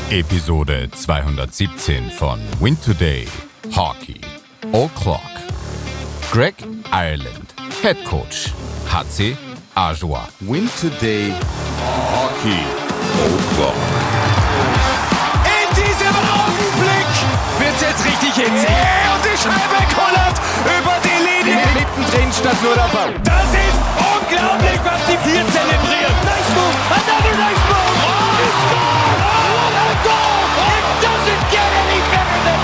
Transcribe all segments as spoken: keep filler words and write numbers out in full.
Episode zweihundertsiebzehn von Win Today Hockey O'Clock. Greg Ireland, Head Coach, H C Ajoie. Win Today Hockey O'Clock. In diesem Augenblick wird's jetzt richtig hitzig. Yeah, und die Scheibe kullert über die Linie. Mittendrin statt nur der Ball. Das ist unglaublich, was die hier zelebrieren. Nice move, another nice move. Oh, he scored! Oh, what a goal! It doesn't get any better than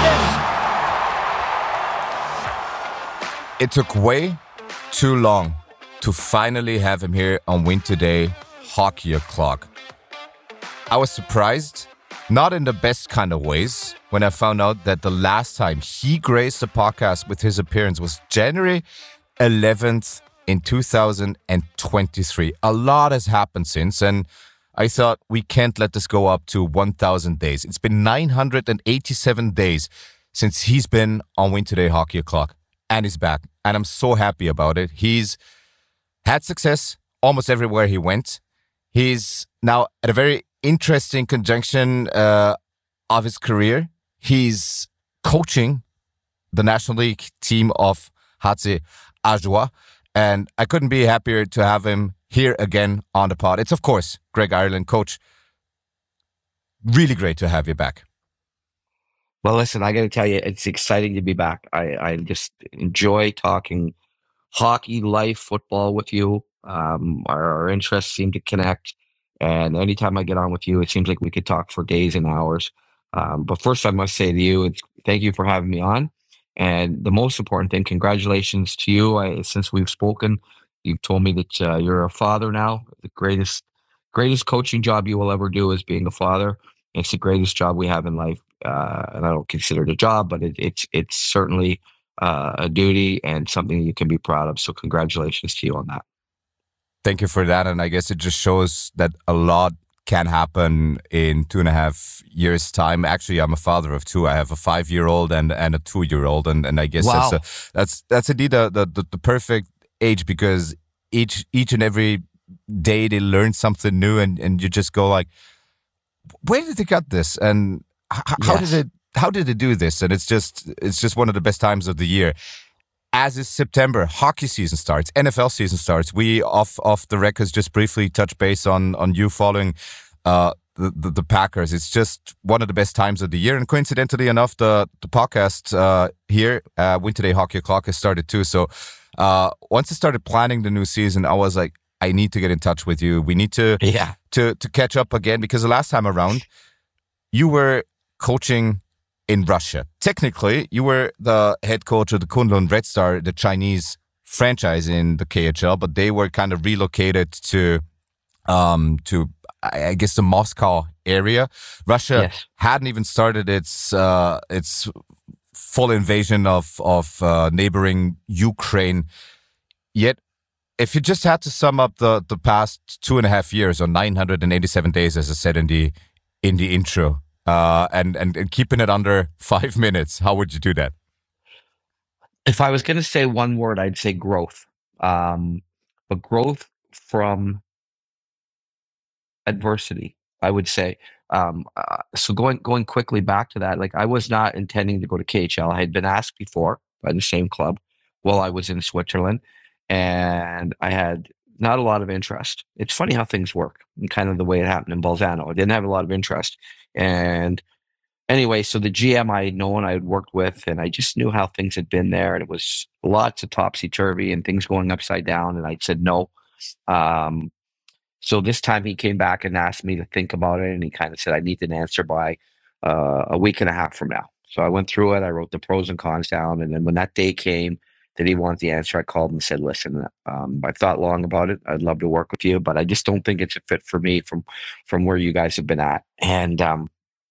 this. It took way too long to finally have him here on Win Today Hockey O'Clock. I was surprised, not in the best kind of ways, when I found out that the last time he graced the podcast with his appearance was January eleventh in two thousand twenty-three. A lot has happened since, and I thought we can't let this go up to one thousand days. It's been nine hundred eighty-seven days since he's been on Win Today Hockey O'Clock, and he's back, and I'm so happy about it. He's had success almost everywhere he went. He's now at a very interesting conjunction uh, of his career. He's coaching the National League team of H C Ajoie, and I couldn't be happier to have him here again on the pod. It's, of course, Greg Ireland. Coach, really great to have you back. Well, listen, I got to tell you, it's exciting to be back. I, I just enjoy talking hockey, life, football with you. Um, our, our interests seem to connect. And anytime I get on with you, it seems like we could talk for days and hours. Um, but first, I must say to you, it's, thank you for having me on. And the most important thing, congratulations to you. I, since we've spoken, you've told me that uh, you're a father now. The greatest, greatest coaching job you will ever do is being a father. It's the greatest job we have in life. Uh, and I don't consider it a job, but it, it's it's certainly uh, a duty and something you can be proud of. So congratulations to you on that. Thank you for that. And I guess it just shows that a lot can happen in two and a half years' time. Actually, I'm a father of two. I have a five-year-old and, and a two-year-old. And, and I guess Wow. that's, a, that's that's indeed the, the, the perfect age, because each each and every day they learn something new, and, and you just go like, where did they get this? And h- how Yes. did it how did they do this? And it's just it's just one of the best times of the year. As is September, hockey season starts, N F L season starts. We off off the records just briefly touch base on on you following uh, the, the the Packers. It's just one of the best times of the year, and coincidentally enough, the the podcast uh, here, uh, Win Today Hockey O'Clock, has started too. So uh, once I started planning the new season, I was like, I need to get in touch with you. We need to Yeah. to to catch up again, because the last time around, you were coaching in Russia. Technically, you were the head coach of the Kunlun Red Star, the Chinese franchise in the K H L, but they were kind of relocated to, um, to I I guess the Moscow area. Russia Yes. hadn't even started its uh, its full invasion of of uh, neighboring Ukraine yet. If you just had to sum up the the past two and a half years, or nine hundred eighty-seven days, as I said in the in the intro, uh, and, and and keeping it under five minutes, how would you do that? If I was going to say one word, I'd say growth. Um, but growth from adversity, I would say. Um, uh, so going going quickly back to that, like I was not intending to go to K H L. I had been asked before by the same club while I was in Switzerland, and I had not a lot of interest. It's funny how things work, and kind of the way it happened in Bolzano. I didn't have a lot of interest, and anyway, so the G M I had known, I had worked with, and I just knew how things had been there, and it was lots of topsy-turvy and things going upside down, and I said no. Um, so this time he came back and asked me to think about it, and he kind of said I need an answer by uh, a week and a half from now. So I went through it, I wrote the pros and cons down, and then when that day came that he wanted the answer, I called him and said, listen, um, I've thought long about it. I'd love to work with you, but I just don't think it's a fit for me from from where you guys have been at. And um,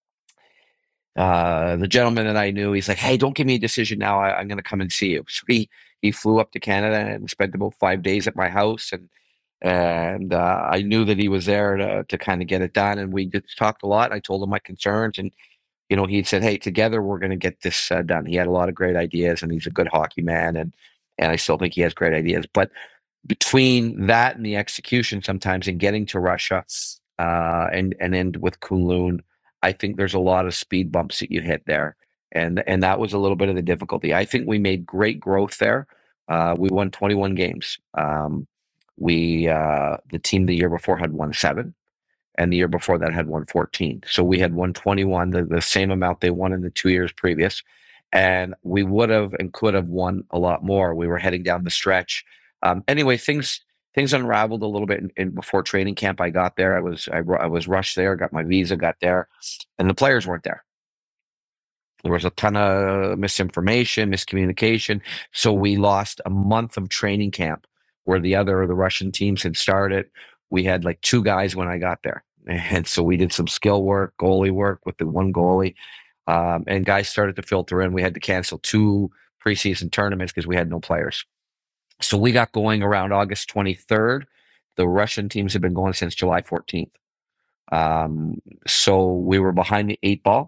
uh, the gentleman that I knew, he's like, hey, don't give me a decision now. I, I'm going to come and see you. So he, he flew up to Canada and spent about five days at my house. And and uh, I knew that he was there to, to kind of get it done. And we just talked a lot. I told him my concerns. And, you know, he said, hey, together we're going to get this uh, done. He had a lot of great ideas, and he's a good hockey man. And, and I still think he has great ideas. But between that and the execution sometimes, and getting to Russia uh, and, and end with Kunlun, I think there's a lot of speed bumps that you hit there. And, and that was a little bit of the difficulty. I think we made great growth there. Uh, we won twenty-one games. Um, we, uh, the team the year before had won seven, and the year before that had won fourteen. So we had won twenty-one, the, the same amount they won in the two years previous. And we would have and could have won a lot more. We were heading down the stretch. Um, anyway, things things unraveled a little bit in, in before training camp. I got there. I was I, I was rushed there. Got my visa. Got there, and the players weren't there. There was a ton of misinformation, miscommunication. So we lost a month of training camp where the other the Russian teams had started. We had like two guys when I got there, and so we did some skill work, goalie work with the one goalie. Um, and guys started to filter in. We had to cancel two preseason tournaments because we had no players. So we got going around August twenty-third. The Russian teams had been going since July fourteenth. Um, so we were behind the eight ball.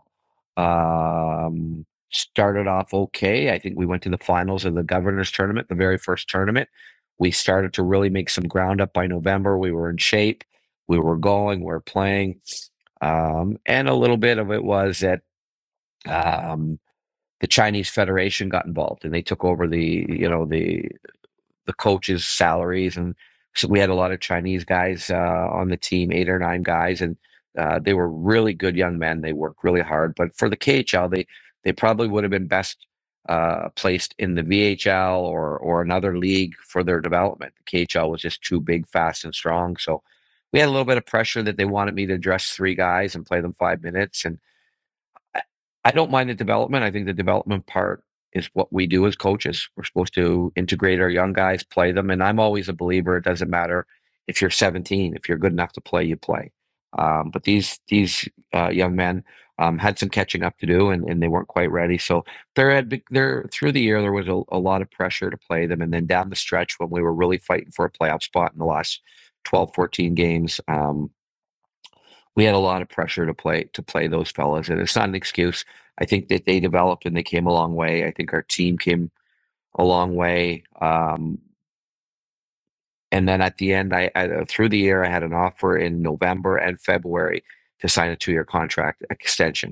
Um, started off okay. I think we went to the finals of the Governors Tournament, the very first tournament. We started to really make some ground up by November. We were in shape. We were going. We were playing. Um, and a little bit of it was that um, the Chinese Federation got involved, and they took over the, you know, the the coaches' salaries, and so we had a lot of Chinese guys uh, on the team, eight or nine guys, and uh, they were really good young men. They worked really hard, but for the K H L, they they probably would have been best uh, placed in the V H L or or another league for their development. The K H L was just too big, fast, and strong. So we had a little bit of pressure that they wanted me to dress three guys and play them five minutes, and I don't mind the development. I think the development part is what we do as coaches. We're supposed to integrate our young guys, play them. And I'm always a believer. It doesn't matter if you're seventeen, if you're good enough to play, you play. Um, but these, these uh, young men um, had some catching up to do, and, and they weren't quite ready. So there had been, there through the year, there was a, a lot of pressure to play them. And then down the stretch when we were really fighting for a playoff spot in the last twelve, fourteen games, um, we had a lot of pressure to play to play those fellas, and it's not an excuse. I think that they developed and they came a long way. I think our team came a long way. Um, and then at the end, I, I through the year, I had an offer in November and February to sign a two-year contract extension.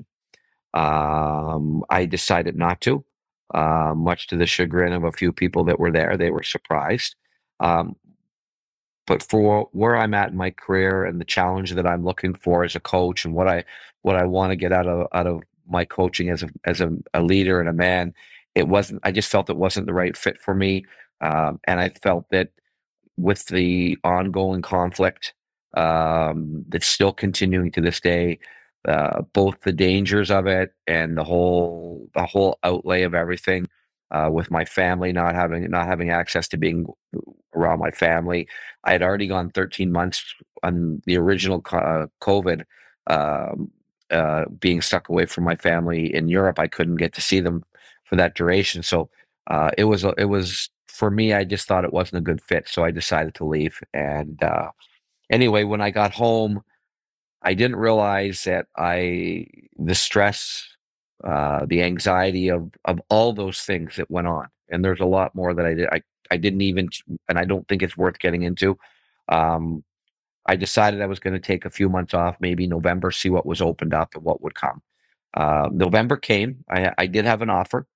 Um, I decided not to, uh, much to the chagrin of a few people that were there. They were surprised. Um, But for where I'm at in my career and the challenge that I'm looking for as a coach, and what I what I want to get out of out of my coaching as a as a, a leader and a man, it wasn't. I just felt it wasn't the right fit for me, um, and I felt that with the ongoing conflict um, that's still continuing to this day, uh, both the dangers of it and the whole the whole outlay of everything. Uh, with my family not having not having access to being around my family, I had already gone thirteen months on the original uh, COVID, um, uh, being stuck away from my family in Europe. I couldn't get to see them for that duration, so uh, it was it was for me. I just thought it wasn't a good fit, so I decided to leave. And uh, anyway, when I got home, I didn't realize that I the stress. Uh, the anxiety of of all those things that went on, and there's a lot more that I did. I I didn't even, and I don't think it's worth getting into. Um, I decided I was going to take a few months off, maybe November, see what was opened up and what would come. Uh, November came. I I did have an offer,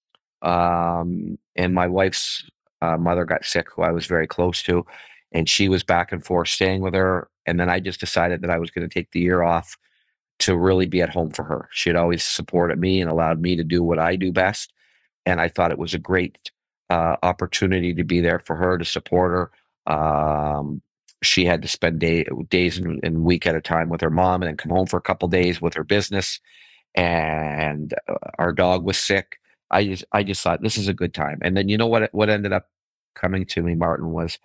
um, and my wife's uh, mother got sick, who I was very close to, and she was back and forth staying with her. And then I just decided that I was going to take the year off to really be at home for her. She had always supported me and allowed me to do what I do best. And I thought it was a great uh, opportunity to be there for her, to support her. Um, she had to spend day, days and, and week at a time with her mom, and then come home for a couple days with her business. And uh, our dog was sick. I just, I just thought this is a good time. And then you know what? What ended up coming to me, Martin, was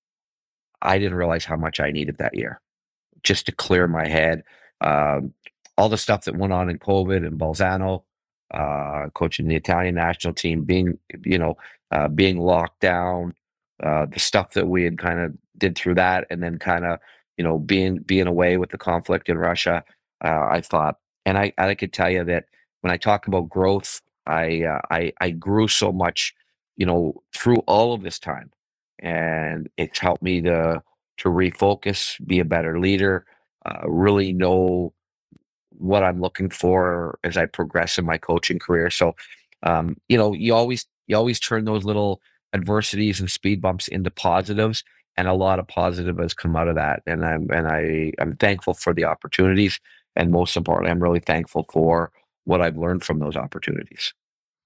I didn't realize how much I needed that year just to clear my head. Um, all the stuff that went on in COVID and Bolzano, uh, coaching the Italian national team, being, you know, uh, being locked down, uh, the stuff that we had kind of did through that, and then kind of, you know, being being away with the conflict in Russia. Uh, I thought, and I I could tell you that when I talk about growth, I uh, I I grew so much, you know, through all of this time, and it's helped me to to refocus, be a better leader. Uh, really know what I'm looking for as I progress in my coaching career. So, um, you know, you always you always turn those little adversities and speed bumps into positives, and a lot of positive has come out of that. And I'm and I I'm thankful for the opportunities, and most importantly, I'm really thankful for what I've learned from those opportunities.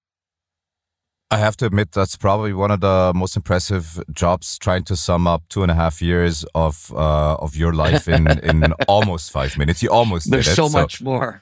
I have to admit that's probably one of the most impressive jobs, trying to sum up two and a half years of uh, of your life in, in almost five minutes. You almost There's did it. so much more.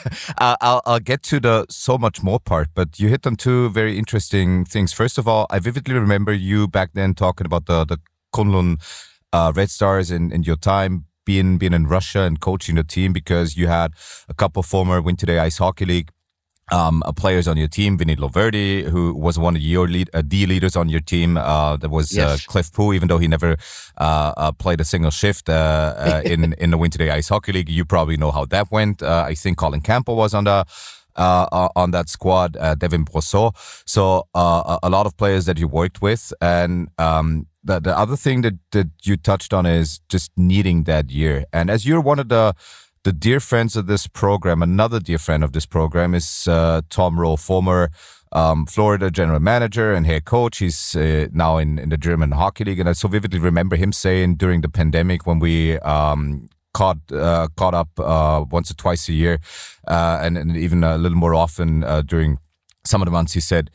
I'll I'll get to the so much more part, but you hit on two very interesting things. First of all, I vividly remember you back then talking about the the Kunlun uh, Red Stars in, in your time being being in Russia and coaching the team, because you had a couple former Win Today Ice Hockey League Um, uh, players on your team, Vinny Loverdi, who was one of your lead, uh, D leaders on your team. Uh, there was Yes. uh, Cliff Poo, even though he never uh, uh, played a single shift uh, uh, in in the Win Today Ice Hockey League. You probably know how that went. Uh, I think Colin Campbell was on the uh, uh, on that squad. Uh, Devin Brosseau. So uh, a, a lot of players that you worked with, and um, the the other thing that that you touched on is just needing that year. And as you're one of the The dear friends of this program, another dear friend of this program is uh, Tom Rowe, former um, Florida general manager and head coach. He's uh, now in, in the German Hockey League. And I so vividly remember him saying during the pandemic, when we um, caught uh, caught up uh, once or twice a year, uh, and, and even a little more often uh, during some of the months, he said,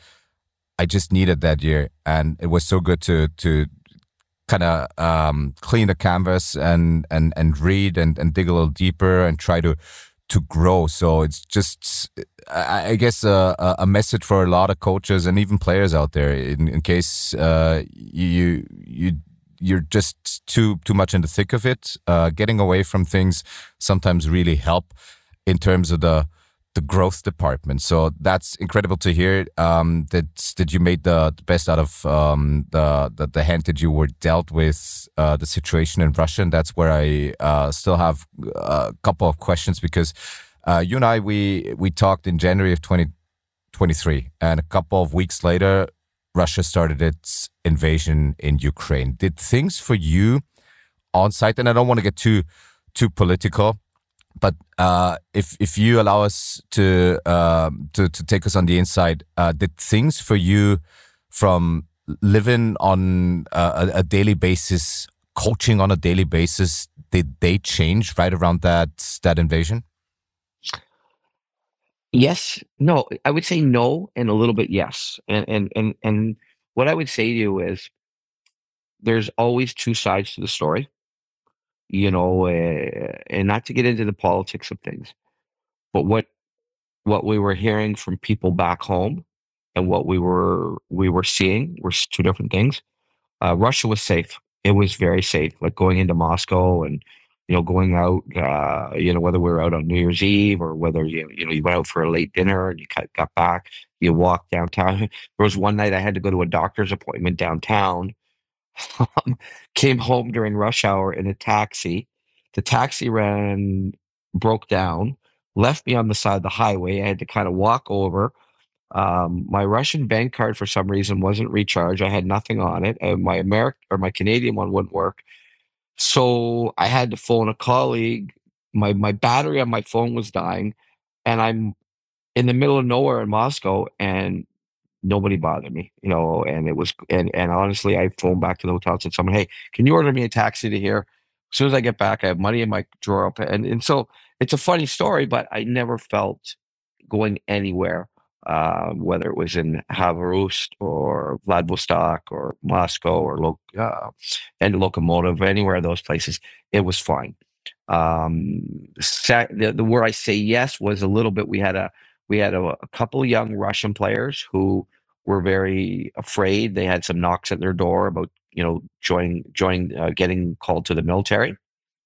I just needed that year. And it was so good to to kind of um, clean the canvas and and and read and, and dig a little deeper and try to to grow. So it's just, I, I guess, a, a message for a lot of coaches and even players out there, in, in case uh, you you you're just too too much in the thick of it. Uh, getting away from things sometimes really help in terms of the the growth department. So that's incredible to hear, um, that that you made the, the best out of um, the, the the hand that you were dealt with uh, the situation in Russia. And that's where I uh, still have a couple of questions, because uh, you and I, we we talked in January of twenty twenty-three, and a couple of weeks later, Russia started its invasion in Ukraine. Did things for you on site, and I don't want to get too too political, but uh, if if you allow us to um, to to take us on the inside, uh, did things for you from living on a, a daily basis, coaching on a daily basis, did they change right around that that invasion? Yes, no, I would say no, and a little bit yes. And and and and what I would say to you is, there's always two sides to the story, you know, uh, and not to get into the politics of things, but what what we were hearing from people back home and what we were we were seeing were s- two different things. Uh, Russia was safe. It was very safe, like going into Moscow and, you know, going out, uh, you know, whether we were out on New Year's Eve or whether you you know you went out for a late dinner and you got got back, you walked downtown. There was one night I had to go to a doctor's appointment downtown. Came home during rush hour in a taxi. The taxi ran broke down, left me on the side of the highway. I had to kind of walk over. Um, my Russian bank card for some reason wasn't recharged. I had nothing on it. And my American or my Canadian one wouldn't work. So I had to phone a colleague. My my battery on my phone was dying, and I'm in the middle of nowhere in Moscow, and nobody bothered me, you know. And it was and and honestly, I phoned back to the hotel and said, "Someone, hey, can you order me a taxi to here? As soon as I get back, I have money in my drawer." Up and and so it's a funny story, but I never felt going anywhere, um, whether it was in Havarust or Vladivostok or Moscow or Lo- uh, and Lokomotiv, anywhere of those places, it was fine. Um, sa- the, the where I say yes was a little bit. We had a we had a, a couple of young Russian players who were very afraid. They had some knocks at their door about, you know, joining joining uh, getting called to the military.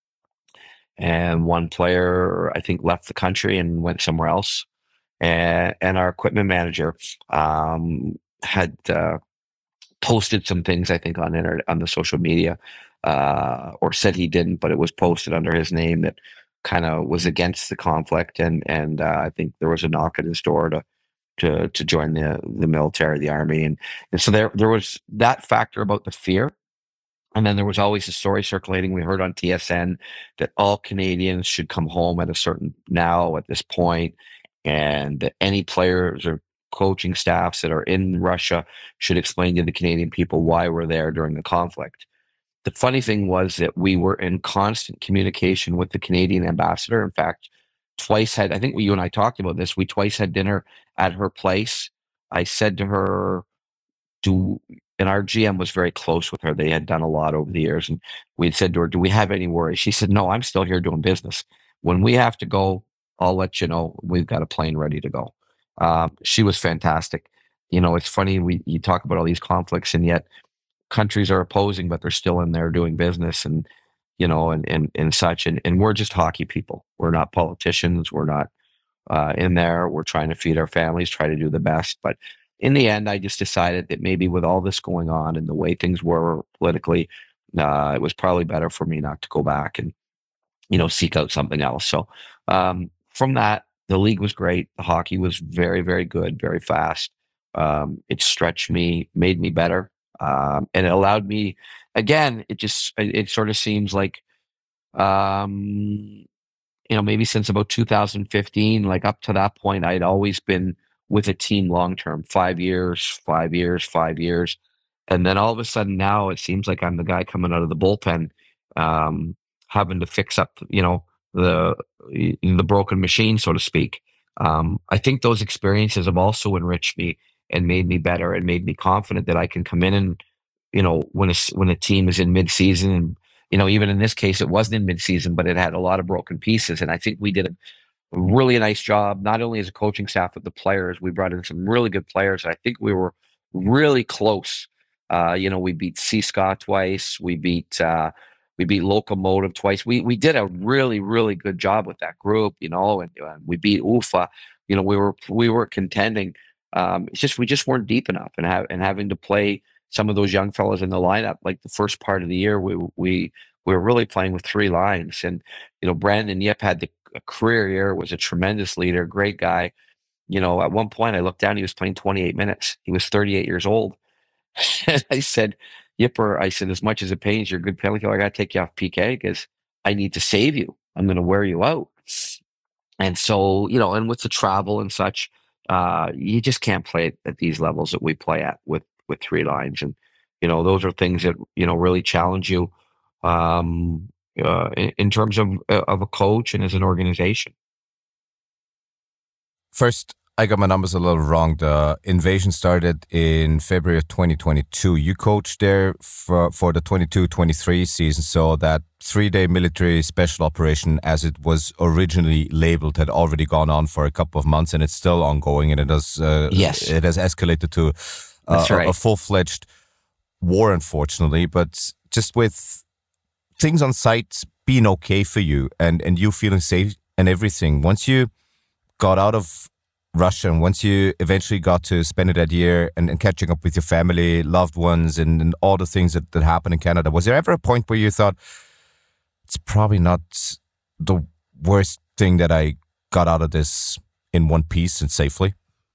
And one player, I think, left the country and went somewhere else. And and our equipment manager um, had uh, posted some things, I think, on internet, on the social media, uh, or said he didn't, but it was posted under his name that kind of was against the conflict. And and uh, I think there was a knock at his door to to to join the the military, the army, and and so there there was that factor about the fear. And then there was always a story circulating. We heard on T S N that all Canadians should come home at a certain now at this point, and that any players or coaching staffs that are in Russia should explain to the Canadian people why we're there during the conflict. The funny thing was that we were in constant communication with the Canadian ambassador. In fact, twice had, I think you and I talked about this, we twice had dinner at her place. I said to her, do, and our G M was very close with her. They had done a lot over the years. And we had said to her, do we have any worries? She said, no, I'm still here doing business. When we have to go, I'll let you know. We've got a plane ready to go. Um, she was fantastic. You know, it's funny, we you talk about all these conflicts, and yet countries are opposing, but they're still in there doing business and, you know, and, and, and such. And, and we're just hockey people. We're not politicians. We're not uh, in there. We're trying to feed our families, try to do the best. But in the end, I just decided that maybe with all this going on and the way things were politically, uh, it was probably better for me not to go back and, you know, seek out something else. So um, from that, the league was great. The hockey was very, very good, very fast. Um, it stretched me, made me better. Um, and it allowed me, again, it just, it, it sort of seems like, um, you know, maybe since about two thousand fifteen, like up to that point, I'd always been with a team long-term, five years, five years, five years. And then all of a sudden now it seems like I'm the guy coming out of the bullpen, um, having to fix up, you know, the, the broken machine, so to speak. Um, I think those experiences have also enriched me and made me better and made me confident that I can come in and, you know, when a, when a team is in mid-season, and, you know, even in this case, it wasn't in mid-season, but it had a lot of broken pieces. And I think we did a really nice job, not only as a coaching staff, but the players. We brought in some really good players. I think we were really close. Uh, you know, we beat C S K A twice. We beat, uh, we beat Locomotive twice. We, we did a really, really good job with that group, you know, and uh, we beat U F A. You know, we were, we were contending. Um, it's just, we just weren't deep enough, and have, and having to play some of those young fellas in the lineup, like the first part of the year, we, we, we were really playing with three lines. And, you know, Brandon Yip had the a career year, was a tremendous leader, great guy. You know, at one point I looked down, he was playing twenty-eight minutes. He was thirty-eight years old. And I said, Yipper, I said, as much as it pains, you're a good penalty killer, I got to take you off P K because I need to save you. I'm going to wear you out. And so, you know, and with the travel and such, uh, you just can't play at these levels that we play at with, with three lines. And, you know, those are things that, you know, really challenge you. Um, Uh, in, in terms of of a coach and as an organization. First, I got my numbers a little wrong. The invasion started in February of twenty twenty-two. You coached there for, for the twenty-two twenty-three season, so that three-day military special operation, as it was originally labeled, had already gone on for a couple of months, and it's still ongoing, and it has, uh, yes. it has escalated to uh, right. a, a full-fledged war, unfortunately. But just with things on site being okay for you and, and you feeling safe and everything, once you got out of Russia and once you eventually got to spend that year and, and catching up with your family, loved ones, and, and all the things that, that happened in Canada, was there ever a point where you thought, it's probably not the worst thing that I got out of this in one piece and safely?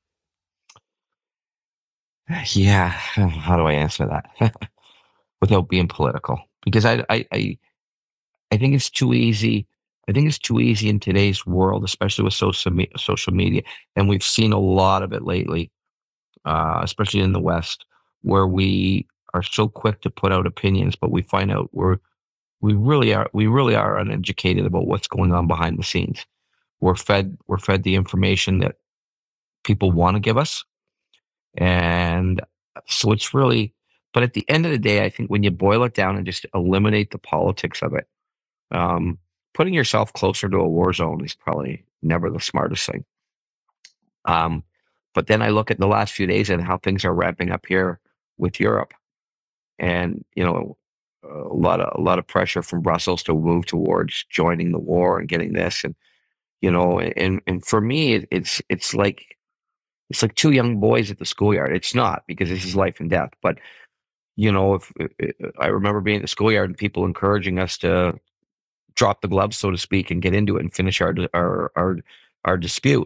Yeah. How do I answer that? Without being political. Because I, I, I, I think it's too easy. I think it's too easy in today's world, especially with social me- social media, and we've seen a lot of it lately, uh, especially in the West, where we are so quick to put out opinions, but we find out we're we really are we really are uneducated about what's going on behind the scenes. We're fed we're fed the information that people want to give us, and so it's really. But at the end of the day, I think when you boil it down and just eliminate the politics of it, um, putting yourself closer to a war zone is probably never the smartest thing. Um, but then I look at the last few days and how things are ramping up here with Europe, and you know, a lot of a lot of pressure from Brussels to move towards joining the war and getting this, and you know, and and for me, it, it's it's like it's like two young boys at the schoolyard. It's not, because this is life and death, but. You know, if, if I remember being at the schoolyard and people encouraging us to drop the gloves, so to speak, and get into it and finish our our our, our dispute.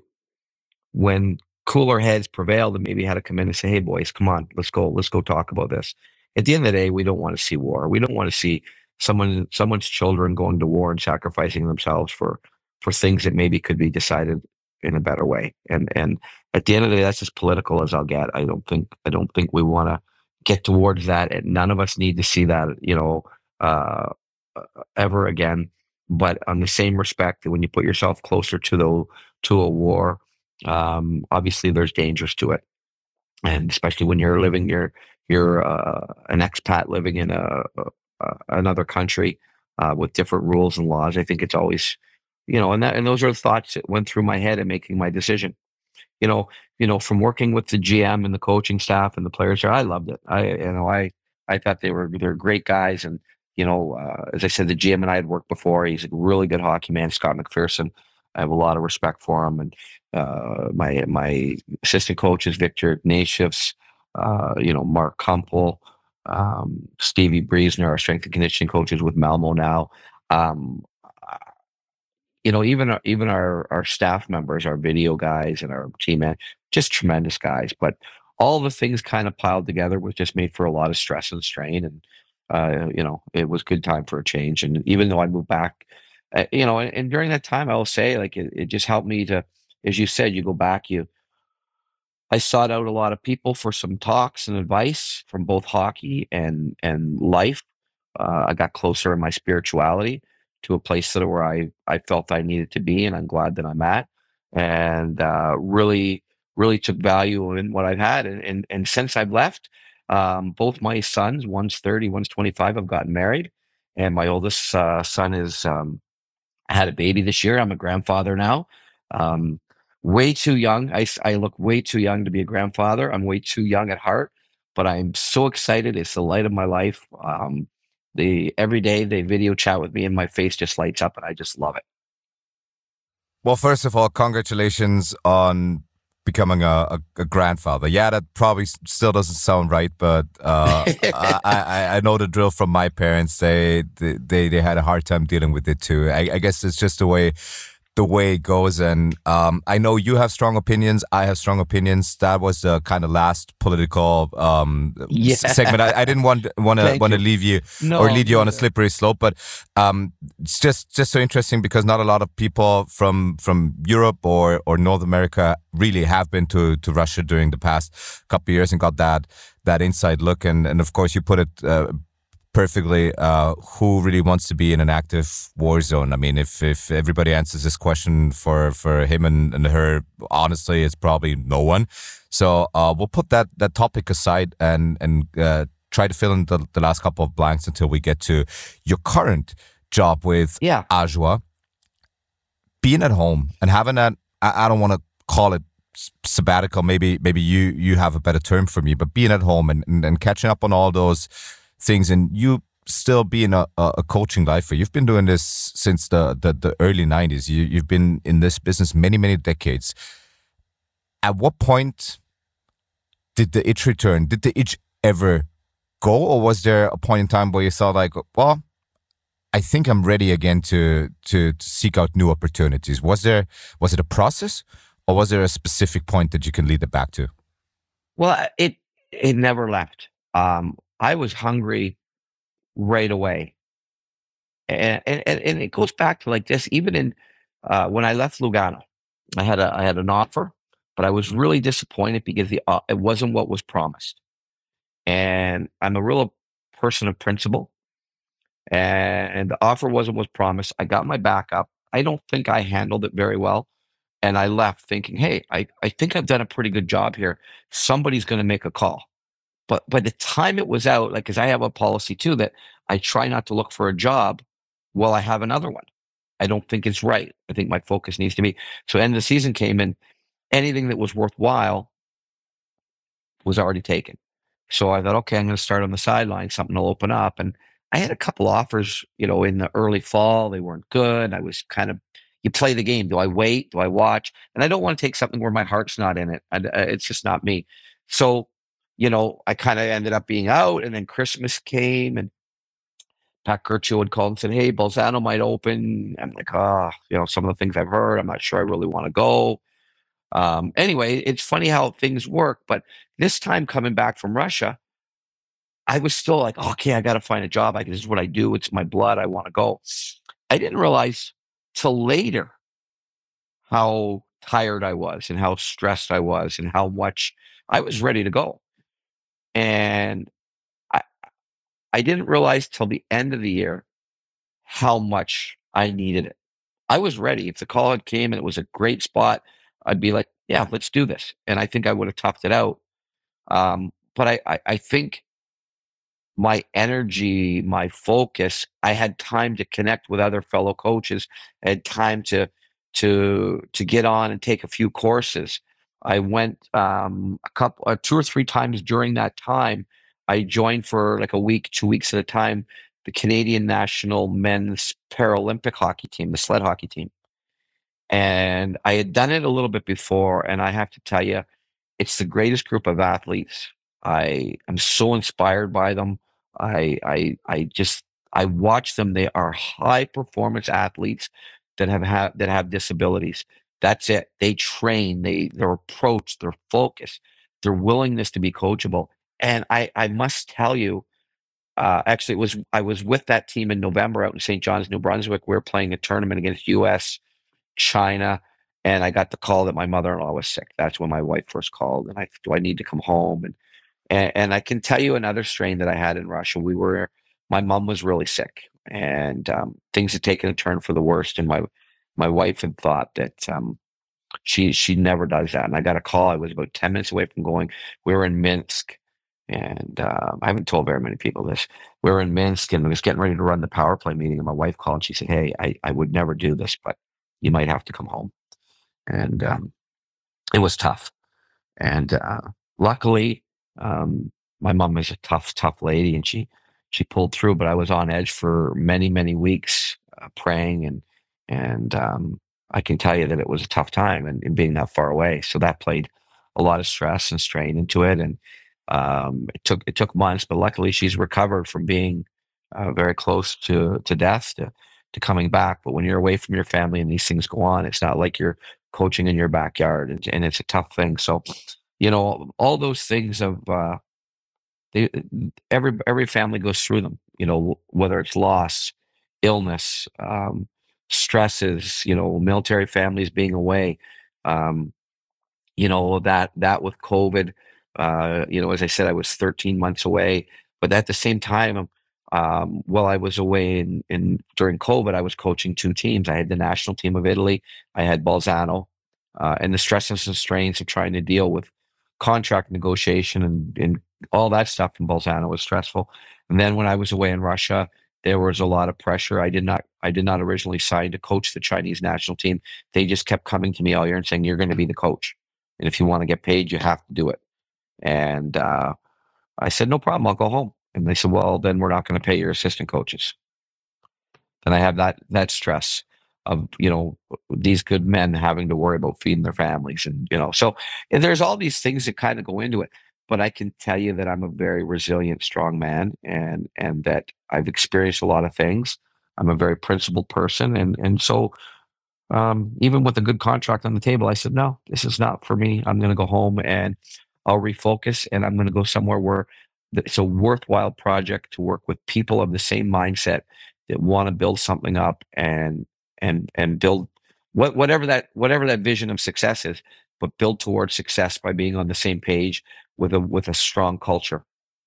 When cooler heads prevailed and maybe had to come in and say, "Hey, boys, come on, let's go, let's go talk about this." at the end of the day, we don't want to see war. We don't want to see someone someone's children going to war and sacrificing themselves for for things that maybe could be decided in a better way. And and at the end of the day, that's as political as I'll get. I don't think I don't think we want to get towards that, and none of us need to see that, you know, uh, ever again. But on the same respect, when you put yourself closer to the to a war, um, obviously there's dangers to it, and especially when you're living, you're you're uh, an expat living in a, a another country uh, with different rules and laws. I think it's always, you know, and that and those are the thoughts that went through my head in making my decision. You know, you know, from working with the G M and the coaching staff and the players there, I loved it. I, you know, I I thought they were they're great guys, and you know, uh, as I said, the G M and I had worked before. He's a really good hockey man, Scott McPherson. I have a lot of respect for him, and uh, my my assistant coach is Victor Ignatius. Uh, you know, Mark Kumpel, um, Stevie Briesner, our strength and conditioning coaches with Malmo now. Um, you know, even our, even our our staff members, our video guys, and our team man, just tremendous guys. But all the things kind of piled together was just made for a lot of stress and strain, and uh, you know, it was good time for a change. And even though I moved back, uh, you know, and, and during that time, I will say, like, it, it just helped me to, as you said, you go back, you. I sought out a lot of people for some talks and advice from both hockey and and life. Uh, I got closer in my spirituality to a place that where I I felt I needed to be, and I'm glad that I'm at. And uh, really, really took value in what I've had. And and, and since I've left, um, both my sons, one's thirty, one's twenty-five, have gotten married, and my oldest uh, son is um, had a baby this year. I'm a grandfather now. Um, way too young. I, I look way too young to be a grandfather. I'm way too young at heart, but I'm so excited. It's the light of my life. Um, the every day they video chat with me and my face just lights up, and I just love it. Well, first of all, congratulations on becoming a, a, a grandfather. Yeah, that probably still doesn't sound right, but uh, I, I, I know the drill from my parents. They they they had a hard time dealing with it too. I, I guess it's just the way the way it goes. And um, I know you have strong opinions. I have strong opinions. That was the kind of last political um, yeah. segment. I, I didn't want want to want to leave you no, or lead you no, on a slippery slope, but um, it's just just so interesting because not a lot of people from from Europe or or North America really have been to to Russia during the past couple of years and got that that inside look. And and of course you put it Uh, perfectly, uh, who really wants to be in an active war zone? I mean, if if everybody answers this question for, for him and, and her, honestly, it's probably no one. So uh, we'll put that, that topic aside and and uh, try to fill in the, the last couple of blanks until we get to your current job with yeah. Ajoie. Being at home and having that, I, I don't want to call it sabbatical. Maybe maybe you you have a better term for me, but being at home and, and, and catching up on all those things, and you still being a, a coaching lifer. You've been doing this since the, the, the early nineties. You, you've been in this business many, many decades. At what point did the itch return? Did the itch ever go? Or was there a point in time where you thought like, well, I think I'm ready again to, to, to seek out new opportunities? Was there, was it a process, or was there a specific point that you can lead it back to? Well, it, it never left. Um, I was hungry right away. And, and and it goes back to like this, even in uh, when I left Lugano, I had a I had an offer, but I was really disappointed because the uh, it wasn't what was promised. And I'm a real person of principle, and the offer wasn't what's promised. I got my back up. I don't think I handled it very well, and I left thinking, hey, I, I think I've done a pretty good job here. Somebody's going to make a call. But by the time it was out, like, because I have a policy too that I try not to look for a job while I have another one. I don't think it's right. I think my focus needs to be. So end of the season came in, anything that was worthwhile was already taken. So I thought, okay, I'm going to start on the sideline. Something will open up. And I had a couple offers, you know, in the early fall. They weren't good. I was kind of, you play the game. Do I wait? Do I watch? And I don't want to take something where my heart's not in it. I, it's just not me. So, you know, I kind of ended up being out, and then Christmas came, and Pat Curcio had called and said, hey, Bolzano might open. I'm like, oh, you know, some of the things I've heard, I'm not sure I really want to go. Um, anyway, it's funny how things work. But this time coming back from Russia, I was still like, okay, I got to find a job. I, this is what I do. It's my blood. I want to go. I didn't realize till later how tired I was and how stressed I was and how much I was ready to go. And I, I didn't realize till the end of the year how much I needed it. I was ready. If the call had came and it was a great spot, I'd be like, yeah, let's do this. And I think I would have toughed it out. Um, but I, I, I think my energy, my focus, I had time to connect with other fellow coaches. I had time to to to get on and take a few courses. I went um, a couple, uh, two or three times during that time. I joined for like a week, two weeks at a time, the Canadian national men's Paralympic hockey team, the sled hockey team. And I had done it a little bit before, and I have to tell you, it's the greatest group of athletes. I am so inspired by them. I I I just I watch them. They are high performance athletes that have ha- that have disabilities. That's it. They train. They their approach, their focus, their willingness to be coachable. And I I must tell you, uh, actually, it was I was with that team in November out in Saint John's, New Brunswick. We were playing a tournament against U S, China, and I got the call that my mother-in-law was sick. That's when my wife first called, and I do I need to come home and. And, and I can tell you another strain that I had in Russia. We were, my mom was really sick, and um, things had taken a turn for the worst. And my my wife had thought that um, she she never does that. And I got a call. I was about ten minutes away from going. We were in Minsk, and uh, I haven't told very many people this. We were in Minsk, and I was getting ready to run the power play meeting. And my wife called, and she said, "Hey, I I would never do this, but you might have to come home." And um, it was tough, and uh, luckily. Um, my mom is a tough, tough lady, and she, she pulled through, but I was on edge for many, many weeks, uh, praying. And, and, um, I can tell you that it was a tough time and, and being that far away. So that played a lot of stress and strain into it. And, um, it took, it took months, but luckily she's recovered from being, uh, very close to, to death, to, to coming back. But when you're away from your family and these things go on, it's not like you're coaching in your backyard, and, and it's a tough thing. So, you know, all those things of uh, they, every every family goes through them. You know, whether it's loss, illness, um, stresses. You know, military families being away. Um, you know that that with COVID. Uh, you know, as I said, I was thirteen months away, but at the same time, um, while I was away in, in during COVID, I was coaching two teams. I had the national team of Italy. I had Bolzano, uh, and the stresses and strains of trying to deal with contract negotiation and, and all that stuff in Bolzano was stressful. And then when I was away in Russia, there was a lot of pressure. I did not, I did not originally sign to coach the Chinese national team. They just kept coming to me all year and saying, "You're going to be the coach. And if you want to get paid, you have to do it." And uh, I said, "No problem. I'll go home." And they said, "Well, then we're not going to pay your assistant coaches." Then I have that, that stress of, you know, these good men having to worry about feeding their families. And, you know, so and there's all these things that kind of go into it, but I can tell you that I'm a very resilient, strong man, and, and that I've experienced a lot of things. I'm a very principled person. And, and so um, even with a good contract on the table, I said, "No, this is not for me. I'm going to go home and I'll refocus, and I'm going to go somewhere where it's a worthwhile project to work with people of the same mindset that want to build something up and, and and build what, whatever that whatever that vision of success is, but build towards success by being on the same page with a with a strong culture."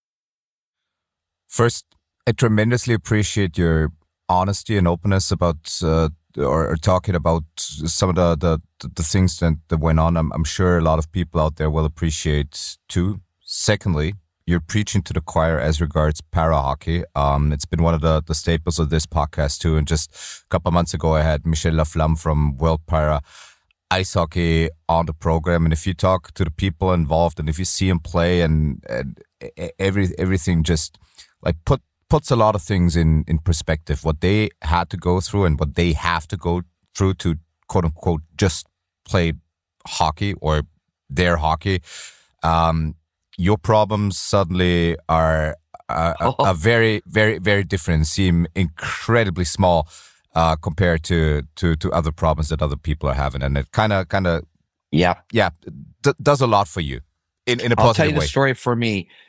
First, I tremendously appreciate your honesty and openness about uh, or, or talking about some of the the, the things that, that went on. I'm, I'm sure a lot of people out there will appreciate too. Secondly, you're preaching to the choir as regards para hockey. Um, it's been one of the, the staples of this podcast too. And just a couple of months ago, I had Michel Laflamme from World Para Ice Hockey on the program. And if you talk to the people involved, and if you see him play, and, and every everything just like put puts a lot of things in in perspective. What they had to go through and what they have to go through to quote unquote just play hockey or their hockey. Um, Your problems suddenly are uh, oh. a, a very, very, very different. Seem incredibly small uh, compared to, to to other problems that other people are having, and it kind of, kind of, yeah, yeah, d- does a lot for you in in a positive way. I'll tell you the story for me.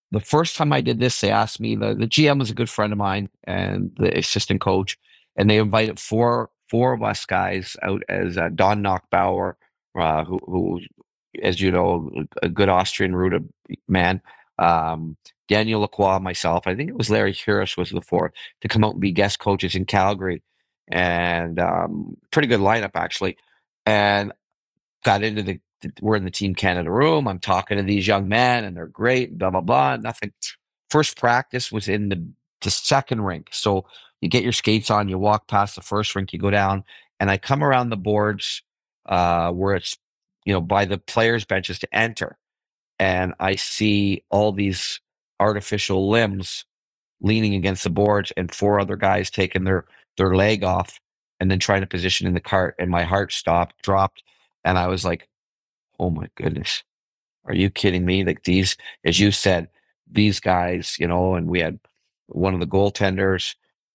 the first time I did this, they asked me, the, the G M was a good friend of mine and the assistant coach, and they invited four four of us guys out as uh, Don Knockbauer, uh, who, who, as you know, a good Austrian rooted man, um, Daniel Lacroix, myself. I think it was Larry Hirsch was the four to come out and be guest coaches in Calgary, and um, pretty good lineup actually. And got into the, we're in the Team Canada room. I'm talking to these young men, and they're great. Blah blah blah. Nothing. First practice was in the the second rink, so you get your skates on, you walk past the first rink, you go down, and I come around the boards uh, where it's, you know, by the players' benches to enter, and I see all these artificial limbs leaning against the boards, and four other guys taking their their leg off and then trying to position in the cart, and my heart stopped, dropped, and I was like, "Oh my goodness, are you kidding me?" Like these, as you said, these guys, you know, and we had one of the goaltenders,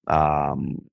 um,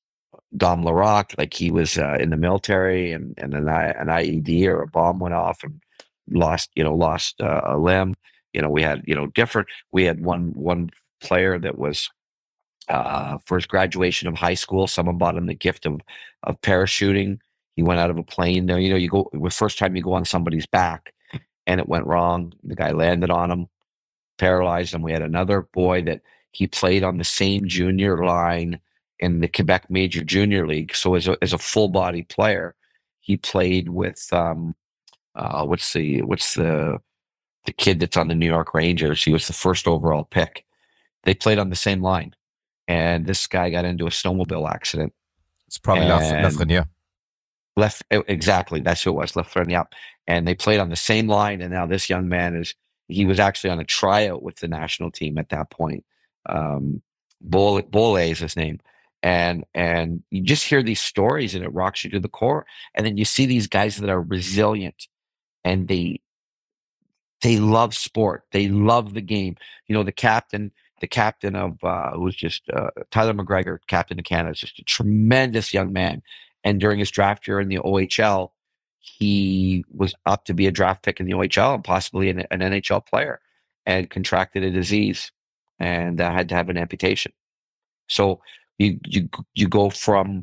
Dom Larocque, like he was uh, in the military, and and an, I, an I E D or a bomb went off and lost, you know, lost uh, a limb. You know, we had, you know, different. We had one one player that was uh, for his graduation of high school. Someone bought him the gift of of parachuting. He went out of a plane. There, you know, you go the first time you go on somebody's back, and it went wrong. The guy landed on him, paralyzed him. We had another boy that he played on the same junior line in the Quebec Major Junior League. So as a as a full body player, he played with um, uh, what's the what's the the kid that's on the New York Rangers. He was the first overall pick. They played on the same line, and this guy got into a snowmobile accident. It's probably Lafreniere. Left exactly. That's who it was, Lafreniere. And they played on the same line. And now this young man is. He was actually on a tryout with the national team at that point. Um, Bole, Bole is his name. And and you just hear these stories, and it rocks you to the core. And then you see these guys that are resilient, and they they love sport. They love the game. You know, the captain, the captain of uh, who was just uh, Tyler McGregor, captain of Canada, is just a tremendous young man. And during his draft year in the O H L, he was up to be a draft pick in the O H L and possibly an, an N H L player, and contracted a disease and uh, had to have an amputation. So you you you go from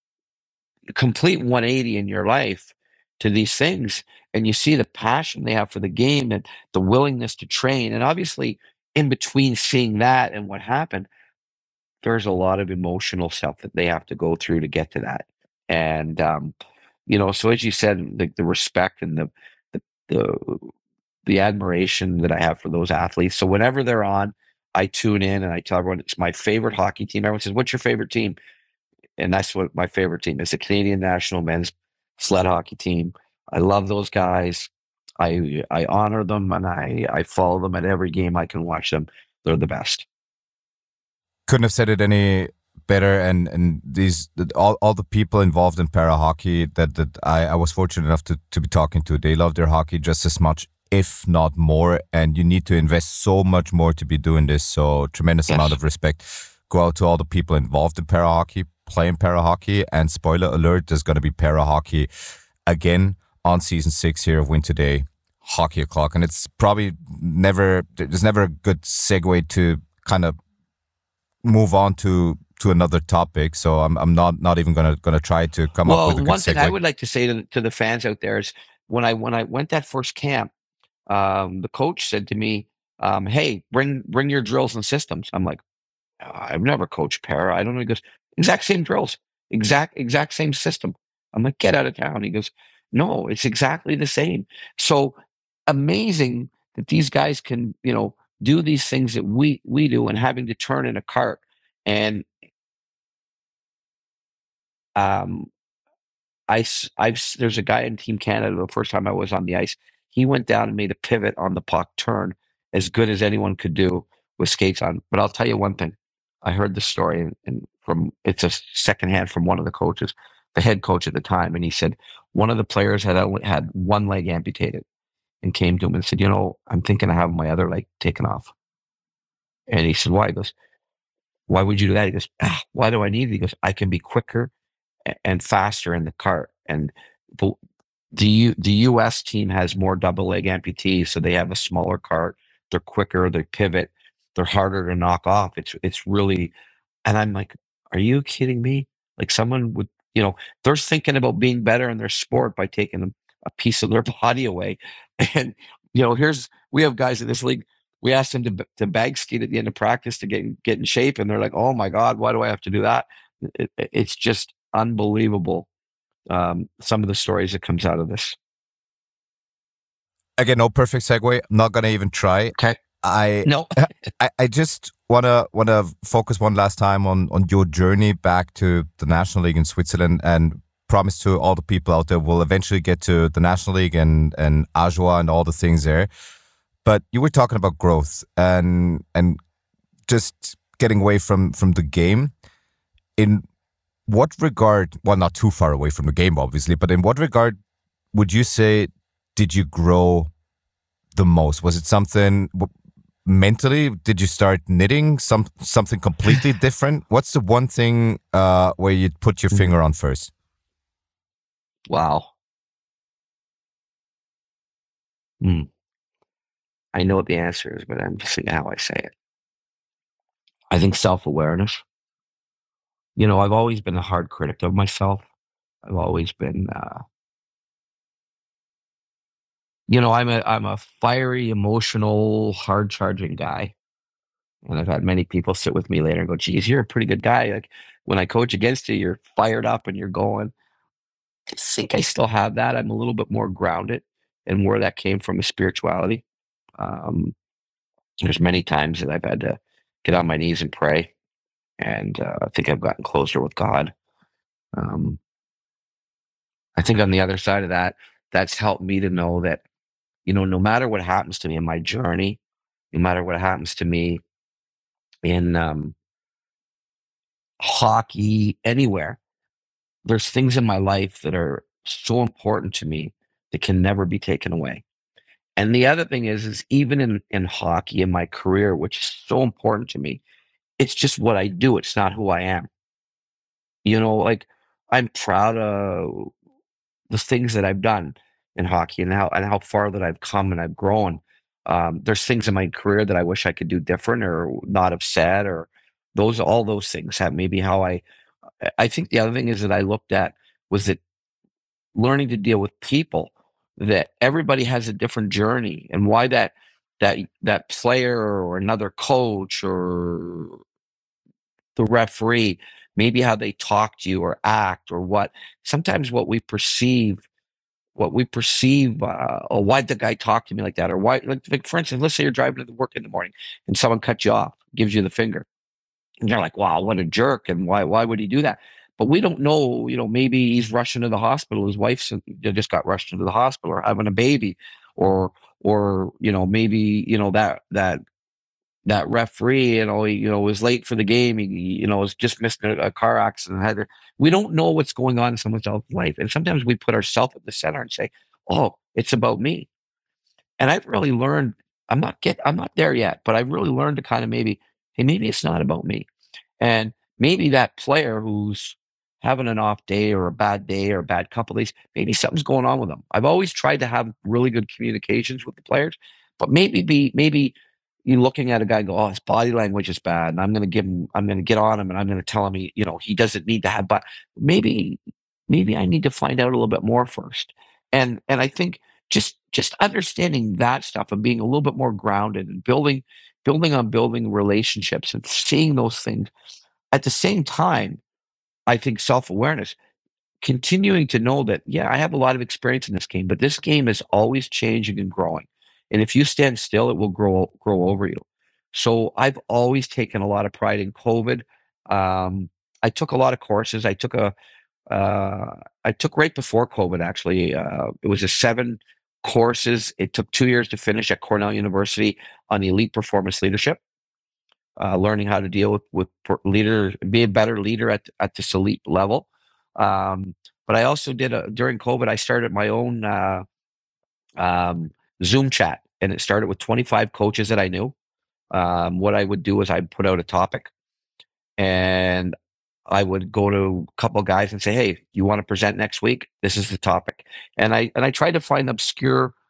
complete one eighty in your life to these things, and you see the passion they have for the game and the willingness to train. And obviously, in between seeing that and what happened, there's a lot of emotional stuff that they have to go through to get to that. And um, you know, so as you said, the, the respect and the, the the the admiration that I have for those athletes. So whenever they're on, I tune in and I tell everyone it's my favorite hockey team. Everyone says, "What's your favorite team?" And that's what my favorite team is: the Canadian national men's sled hockey team. I love those guys. I I honor them, and I I follow them at every game I can watch them. They're the best. Couldn't have said it any better. And and these all, all the people involved in para hockey that that I, I was fortunate enough to, to be talking to, they love their hockey just as much, if not more. And you need to invest so much more to be doing this. So tremendous yes. amount of respect go out to all the people involved in para hockey, playing para hockey. And spoiler alert, there's going to be para hockey again on season six here of Win Today Hockey O'Clock. And it's probably never, there's never a good segue to kind of move on to to another topic, so I'm I'm not not even gonna gonna try to come well, up with a good one thing segue. I would like to say to to the fans out there is when I when I went that first camp, um, the coach said to me, um, "Hey, bring bring your drills and systems." I'm like, "I've never coached para. I don't know." He goes, "Exact same drills, exact exact same system." I'm like, "Get out of town." He goes, "No, it's exactly the same." So amazing that these guys can, you know, do these things that we we do, and having to turn in a cart. And um, I, I've, there's a guy in Team Canada, the first time I was on the ice, he went down and made a pivot on the puck turn as good as anyone could do with skates on. But I'll tell you one thing. I heard the story, and, and from it's a secondhand from one of the coaches, the head coach at the time, and he said one of the players had had one leg amputated and came to him and said, "You know, I'm thinking of having my other leg taken off." And he said, "Why?" He goes, "Why would you do that?" He goes, ah, "Why do I need it?" He goes, "I can be quicker and faster in the cart." And the the, U, the U S team has more double leg amputees, so they have a smaller cart. they're quicker, they pivot, they're harder to knock off. It's it's really, and I'm like, are you kidding me? Like someone would, you know, they're thinking about being better in their sport by taking a, a piece of their body away. And, you know, here's, we have guys in this league, we asked them to, to bag skate at the end of practice to get, get in shape. And they're like, oh my God, why do I have to do that? It, it, it's just unbelievable. Um, some of the stories that comes out of this. Again, no perfect segue. I'm not going to even try. Okay. I no. I, I just wanna wanna focus one last time on on your journey back to the National League in Switzerland, and promise to all the people out there we'll eventually get to the National League and and Ajoie and all the things there. But you were talking about growth and and just getting away from from the game. In what regard? Well, not too far away from the game, obviously, but in what regard would you say did you grow the most? Was it something mentally? Did you start knitting some something completely different? What's the one thing uh, where you'd put your finger on first? Wow. Hmm. I know what the answer is, but I'm just thinking how I say it. I think self-awareness. You know, I've always been a hard critic of myself. I've always been, uh, you know, I'm a I'm a fiery, emotional, hard-charging guy. And I've had many people sit with me later and go, geez, you're a pretty good guy. Like when I coach against you, you're fired up and you're going. I think I still have that. I'm a little bit more grounded, and where that came from is spirituality. Um, there's many times that I've had to get on my knees and pray. And uh, I think I've gotten closer with God. Um, I think on the other side of that, that's helped me to know that, you know, no matter what happens to me in my journey, no matter what happens to me in um, hockey, anywhere, there's things in my life that are so important to me that can never be taken away. And the other thing is, is even in, in hockey, in my career, which is so important to me, it's just what I do. It's not who I am. You know, like I'm proud of the things that I've done in hockey and how and how far that I've come and I've grown. Um, there's things in my career that I wish I could do different or not have said, or those all those things have maybe how I. I think the other thing is that I looked at was that learning to deal with people, that everybody has a different journey, and why that that that player or another coach or the referee, maybe how they talk to you or act or what. Sometimes what we perceive, what we perceive, uh, or why'd the guy talk to me like that? Or why, like, like for instance, let's say you're driving to work in the morning and someone cuts you off, gives you the finger. And you're like, wow, what a jerk. And why, why would he do that? But we don't know, you know, maybe he's rushing to the hospital. His wife just got rushed into the hospital or having a baby, or, or, you know, maybe, you know, that, that, that referee, you know, he, you know, was late for the game. He, you know, was just missed a, a car accident. Had to, we don't know what's going on in someone else's life. And sometimes we put ourselves at the center and say, oh, it's about me. And I've really learned, I'm not get, I'm not there yet, but I've really learned to kind of maybe, hey, maybe it's not about me. And maybe that player who's having an off day or a bad day or a bad couple of days, maybe something's going on with them. I've always tried to have really good communications with the players, but maybe be, maybe you're looking at a guy and go, oh, his body language is bad. And I'm going to give him, I'm going to get on him and I'm going to tell him, he, you know, he doesn't need to have, but maybe, maybe I need to find out a little bit more first. And, and I think just, just understanding that stuff and being a little bit more grounded and building, building on building relationships and seeing those things at the same time, I think self-awareness, continuing to know that, yeah, I have a lot of experience in this game, but this game is always changing and growing. And if you stand still, it will grow grow over you. So I've always taken a lot of pride in COVID. Um, I took a lot of courses. I took a, uh, I took right before COVID, actually. Uh, it was a seven courses. It took two years to finish at Cornell University on elite performance leadership, uh, learning how to deal with, with leader, be a better leader at, at this elite level. Um, but I also did, a, during COVID, I started my own uh, um, Zoom chat, and it started with twenty-five coaches that I knew. Um, what I would do is I'd put out a topic, and I would go to a couple of guys and say, hey, you want to present next week? This is the topic. And I, and I tried to find obscure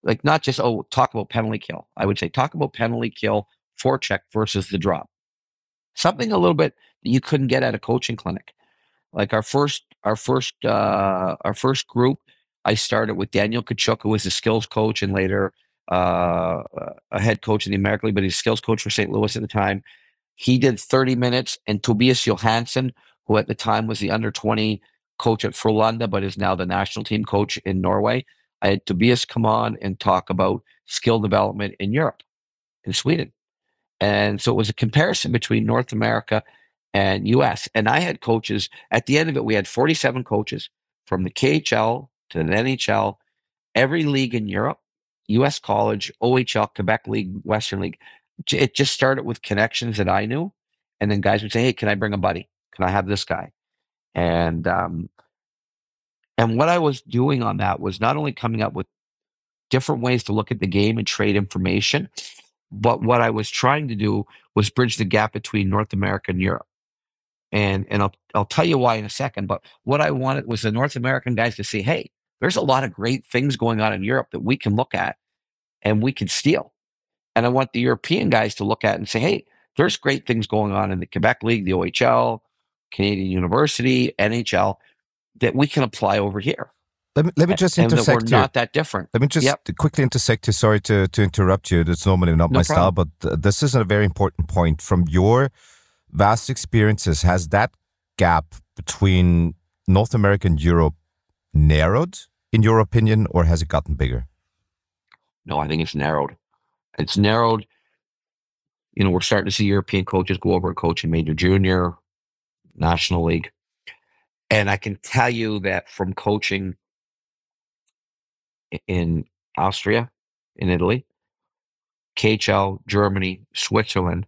like not just, oh, talk about penalty kill. I would say talk about penalty kill, forecheck versus the drop. Something a little bit that you couldn't get at a coaching clinic. Like our first, our first, uh, our first group, I started with Daniel Kachuk, who was a skills coach and later uh, a head coach in the American League, but he's a skills coach for Saint Louis at the time. He did thirty minutes, and Tobias Johansson, who at the time was the under twenty coach at Frölunda, but is now the national team coach in Norway. I had Tobias come on and talk about skill development in Europe, in Sweden. And so it was a comparison between North America and U S. And I had coaches, at the end of it, we had forty-seven coaches from the K H L to the N H L, every league in Europe, U S college, O H L, Quebec League, Western League. It just started with connections that I knew. And then guys would say, hey, can I bring a buddy? Can I have this guy? And um, and what I was doing on that was not only coming up with different ways to look at the game and trade information, but what I was trying to do was bridge the gap between North America and Europe. And and I'll I'll tell you why in a second. But what I wanted was the North American guys to say, hey, there's a lot of great things going on in Europe that we can look at and we can steal. And I want the European guys to look at and say, hey, there's great things going on in the Quebec League, the O H L, Canadian University, N H L that we can apply over here. Let me, let me just and intersect that we're here. not that different. Let me just yep. quickly intersect here. Sorry to, to interrupt you. That's normally not No my problem. style, but th- this is a very important point. From your vast experiences, has that gap between North America and Europe narrowed, in your opinion, or has it gotten bigger? No, I think it's narrowed. It's narrowed. You know, we're starting to see European coaches go over and coach in Major Junior, National League. And I can tell you that from coaching in Austria, in Italy, K H L, Germany, Switzerland,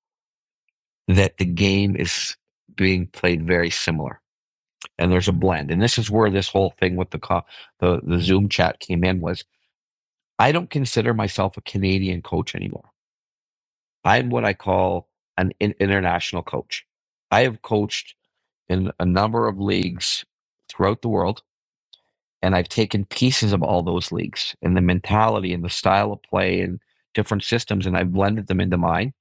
that the game is being played very similar. And there's a blend. And this is where this whole thing with the the, the Zoom chat came in was, I don't consider myself a Canadian coach anymore. I'm what I call an in- international coach. I have coached in a number of leagues throughout the world, and I've taken pieces of all those leagues and the mentality and the style of play and different systems, and I've blended them into mine.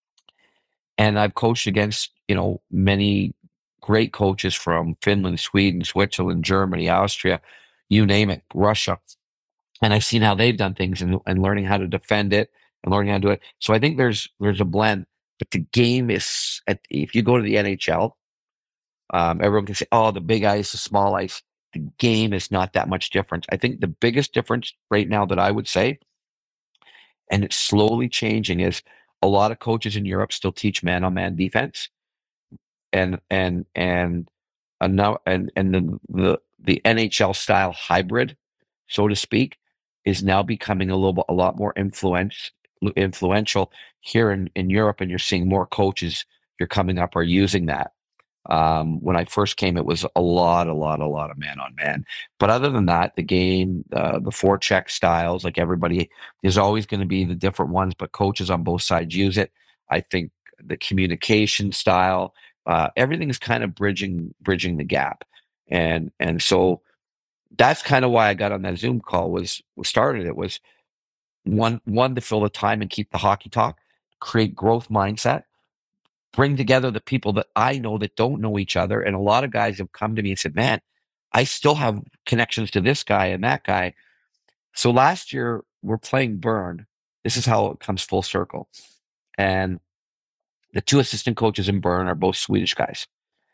And I've coached against, you know, many great coaches from Finland, Sweden, Switzerland, Germany, Austria, you name it, Russia. And I've seen how they've done things and, and learning how to defend it and learning how to do it. So I think there's there's a blend, but the game is, at, if you go to the N H L, um, everyone can say, oh, the big ice, the small ice. The game is not that much different. I think the biggest difference right now that I would say, and it's slowly changing, is a lot of coaches in Europe still teach man-on-man defense, and and and and and, and the, the the N H L style hybrid, so to speak, is now becoming a little bit, a lot more influence, influential here in, in Europe, and you're seeing more coaches you're coming up are using that. Um, when I first came, it was a lot, a lot, a lot of man-on-man. But other than that, the game, uh, the forecheck styles, like everybody, there's always going to be the different ones, but coaches on both sides use it. I think the communication style, uh, everything is kind of bridging bridging the gap. And and so that's kind of why I got on that Zoom call, was, was started. It was one, one to fill the time and keep the hockey talk, create growth mindset, bring together the people that I know that don't know each other. And a lot of guys have come to me and said, man, I still have connections to this guy and that guy. So last year we're playing Bern. This is how it comes full circle. And the two assistant coaches in Bern are both Swedish guys.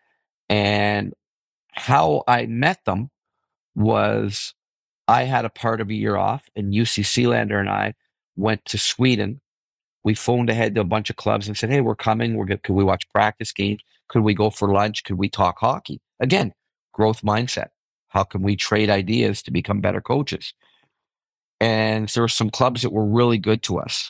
And how I met them was I had a part of a year off, and U C Sealander and I went to Sweden. We phoned ahead to a bunch of clubs and said, hey, we're coming. We're good. Could we watch practice games? Could we go for lunch? Could we talk hockey? Again, growth mindset. How can we trade ideas to become better coaches? And there were some clubs that were really good to us.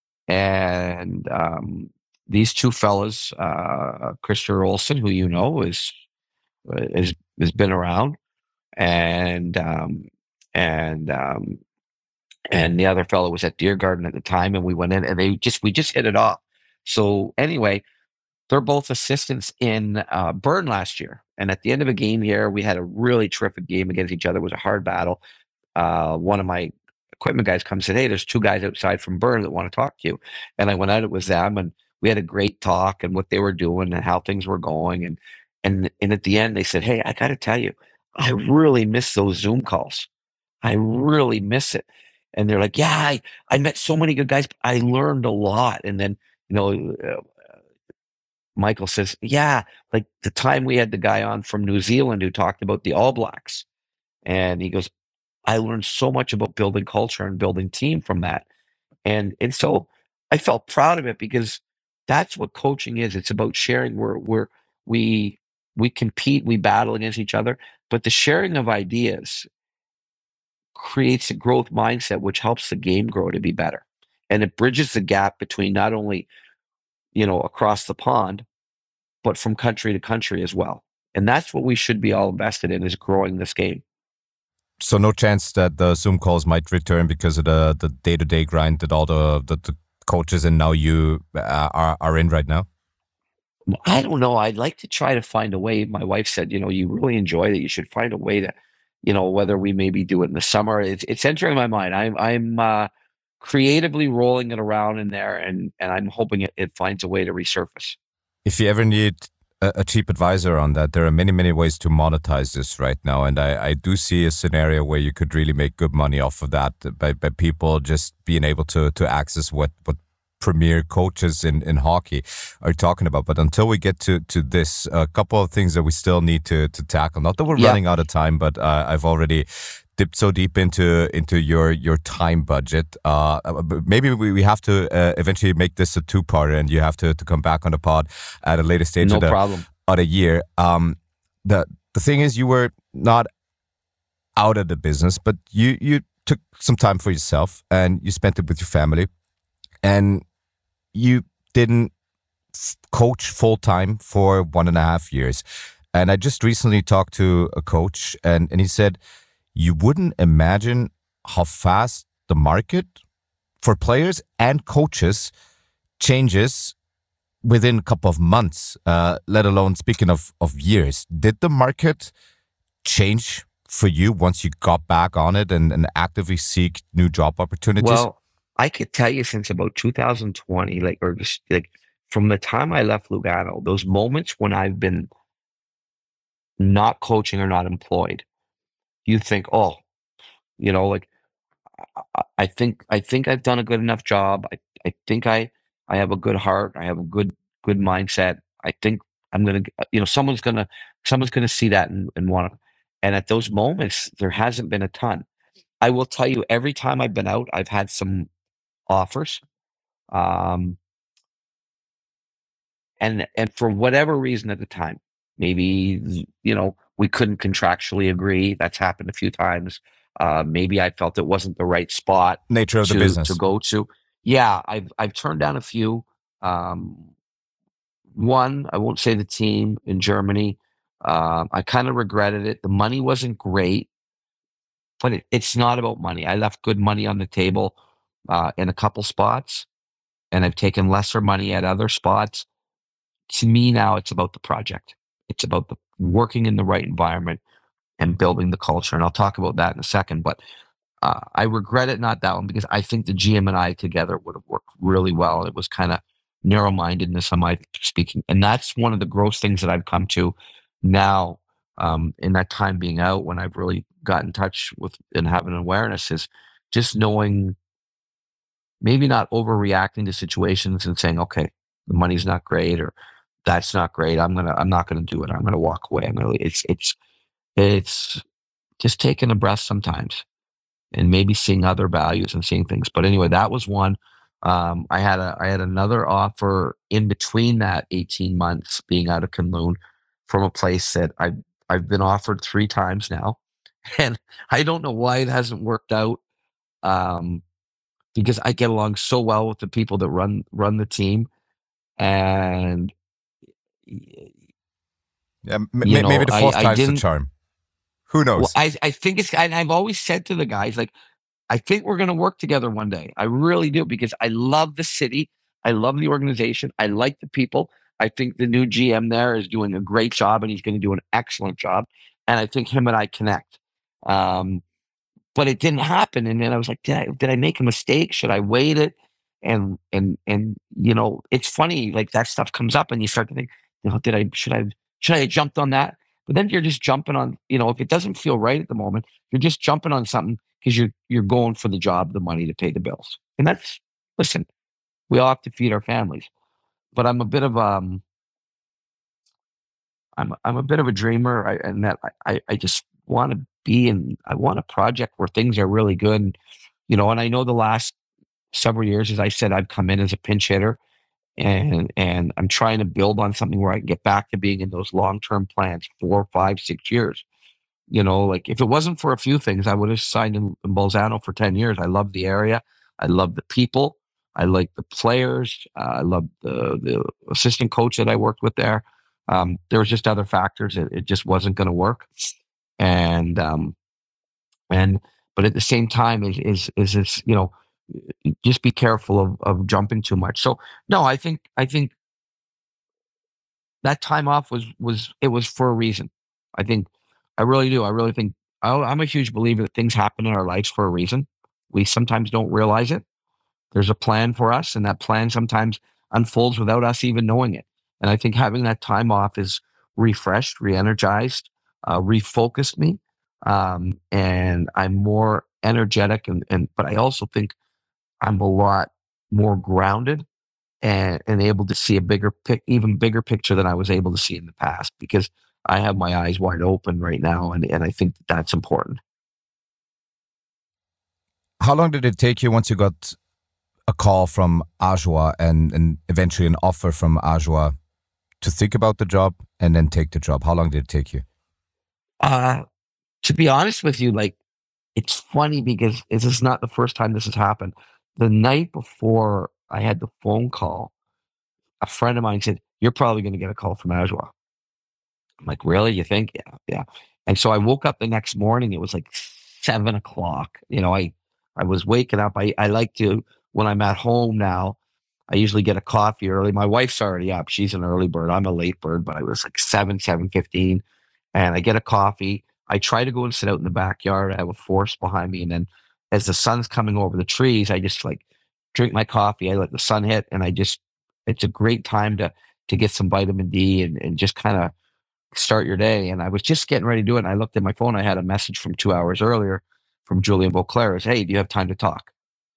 And um, these two fellas, uh, Christer Olsen, who you know is, is has been around, and um, and um, and the other fellow was at Diergarten at the time, and we went in, and they just we just hit it off. So anyway, they're both assistants in uh, Bern last year, and at the end of a game here, we had a really terrific game against each other. It was a hard battle. Uh, one of my equipment guys come and said, hey, there's two guys outside from Bern that want to talk to you. And I went out with them, and we had a great talk and what they were doing and how things were going. And and and at the end, they said, hey, I got to tell you, I really miss those Zoom calls. I really miss it. And they're like, yeah, I, I met so many good guys. I learned a lot. And then, you know, uh, Michael says, yeah, like the time we had the guy on from New Zealand who talked about the All Blacks. And he goes, I learned so much about building culture and building team from that. And and so I felt proud of it because that's what coaching is. It's about sharing. We're, we're, we, we compete, we battle against each other, but the sharing of ideas creates a growth mindset, which helps the game grow to be better. And it bridges the gap between not only, you know, across the pond, but from country to country as well. And that's what we should be all invested in, is growing this game. So no chance that the Zoom calls might return because of the, the day-to-day grind that all the, the, the coaches and now you uh, are, are in right now? I don't know. I'd like to try to find a way. My wife said, you know, you really enjoy that. You should find a way to, you know, whether we maybe do it in the summer. It's, it's entering my mind. I'm, I'm uh, creatively rolling it around in there, and, and I'm hoping it, it finds a way to resurface. If you ever need a, a cheap advisor on that, there are many, many ways to monetize this right now. And I, I do see a scenario where you could really make good money off of that by, by people just being able to, to access what, what premier coaches in, in hockey are talking about. But until we get to, to this, a couple of things that we still need to, to tackle. Not that we're yeah. running out of time, but uh, I've already dipped so deep into into your your time budget. Uh, maybe we, we have to uh, eventually make this a two-parter, and you have to, to come back on the pod at a later stage no of the problem. of the year. Um, the the thing is, you were not out of the business, but you you took some time for yourself, and you spent it with your family, and you didn't coach full time for one and a half years. And I just recently talked to a coach, and, and he said, you wouldn't imagine how fast the market for players and coaches changes within a couple of months, uh, let alone speaking of, of years. Did the market change for you once you got back on it and, and actively seek new job opportunities? Well, I could tell you since about two thousand twenty, like, or just like from the time I left Lugano, those moments when I've been not coaching or not employed, you think, oh, you know, like, I, I think, I think I've done a good enough job. I, I think I, I have a good heart. I have a good, good mindset. I think I'm going to, you know, someone's going to, someone's going to see that and, and want to, and at those moments, there hasn't been a ton. I will tell you, every time I've been out, I've had some offers. Um, and, and for whatever reason at the time, maybe, you know, we couldn't contractually agree. That's happened a few times. Uh, maybe I felt it wasn't the right spot. Nature of to, the business to go to. Yeah, I've I've turned down a few. Um, one, I won't say the team in Germany. Um, I kind of regretted it. The money wasn't great, but it, it's not about money. I left good money on the table uh, in a couple spots, and I've taken lesser money at other spots. To me now, it's about the project. It's about the working in the right environment and building the culture. And I'll talk about that in a second. But uh, I regret it, not that one, because I think the G M and I together would have worked really well. It was kind of narrow-mindedness on my speaking. And that's one of the gross things that I've come to now um, in that time being out, when I've really got in touch with and having an awareness, is just knowing, maybe not overreacting to situations and saying, okay, the money's not great, or that's not great. I'm gonna, I'm not gonna do it. I'm gonna walk away. I'm gonna. It's, it's, it's just taking a breath sometimes, and maybe seeing other values and seeing things. But anyway, that was one. Um, I had a, I had another offer in between that eighteen months being out of Kunlun from a place that I've, I've been offered three times now, and I don't know why it hasn't worked out. Um, because I get along so well with the people that run run the team, and yeah, m- know, maybe the fourth I, time's I the charm. Who knows? Well, I I think it's. And I've always said to the guys, like, I think we're going to work together one day. I really do, because I love the city. I love the organization. I like the people. I think the new G M there is doing a great job, and he's going to do an excellent job. And I think him and I connect. Um, but it didn't happen. And then I was like, did I, did I make a mistake? Should I wait it? And, and, and, you know, it's funny, like that stuff comes up and you start to think, you know, did I, should I, should I have jumped on that? But then you're just jumping on, you know, if it doesn't feel right at the moment, you're just jumping on something because you're, you're going for the job, the money to pay the bills. And that's, listen, we all have to feed our families, but I'm a bit of, um, I'm, I'm a bit of a dreamer, I, and that I, I just want to be in, I want a project where things are really good. And, you know, and I know the last several years, as I said, I've come in as a pinch hitter, and, and I'm trying to build on something where I can get back to being in those long-term plans, four, five, six years. You know, like if it wasn't for a few things, I would have signed in, in Bolzano for ten years. I love the area. I love the people. I like the players. Uh, I love the, the assistant coach that I worked with there. Um, there was just other factors. It, it just wasn't going to work. And, um, and, but at the same time is, is, is this, you know, just be careful of, of jumping too much. So no, I think, I think that time off was, was, it was for a reason. I think, I really do. I really think I, I'm a huge believer that things happen in our lives for a reason. We sometimes don't realize it. There's a plan for us, and that plan sometimes unfolds without us even knowing it. And I think having that time off is refreshed, re-energized, uh, refocused me. Um, and I'm more energetic, and, and but I also think I'm a lot more grounded and, and able to see a bigger pic, even bigger picture than I was able to see in the past, because I have my eyes wide open right now, and, and I think that that's important. How long did it take you once you got a call from Ajoie and, and eventually an offer from Ajoie to think about the job and then take the job? How long did it take you? Uh, to be honest with you, like, it's funny because this is not the first time this has happened. The night before I had the phone call, a friend of mine said, "You're probably going to get a call from Ajoie." I'm like, "Really? You think?" Yeah, yeah. And so I woke up the next morning. It was like seven o'clock. You know, I, I was waking up. I, I like to, when I'm at home now, I usually get a coffee early. My wife's already up. She's an early bird. I'm a late bird, but I was like seven, seven fifteen, and I get a coffee. I try to go and sit out in the backyard. I have a forest behind me, and then as the sun's coming over the trees, I just like drink my coffee. I let the sun hit, and I just, it's a great time to to get some vitamin D and, and just kind of start your day. And I was just getting ready to do it, and I looked at my phone. I had a message from two hours earlier from Julien Beauclair. "Hey, do you have time to talk?"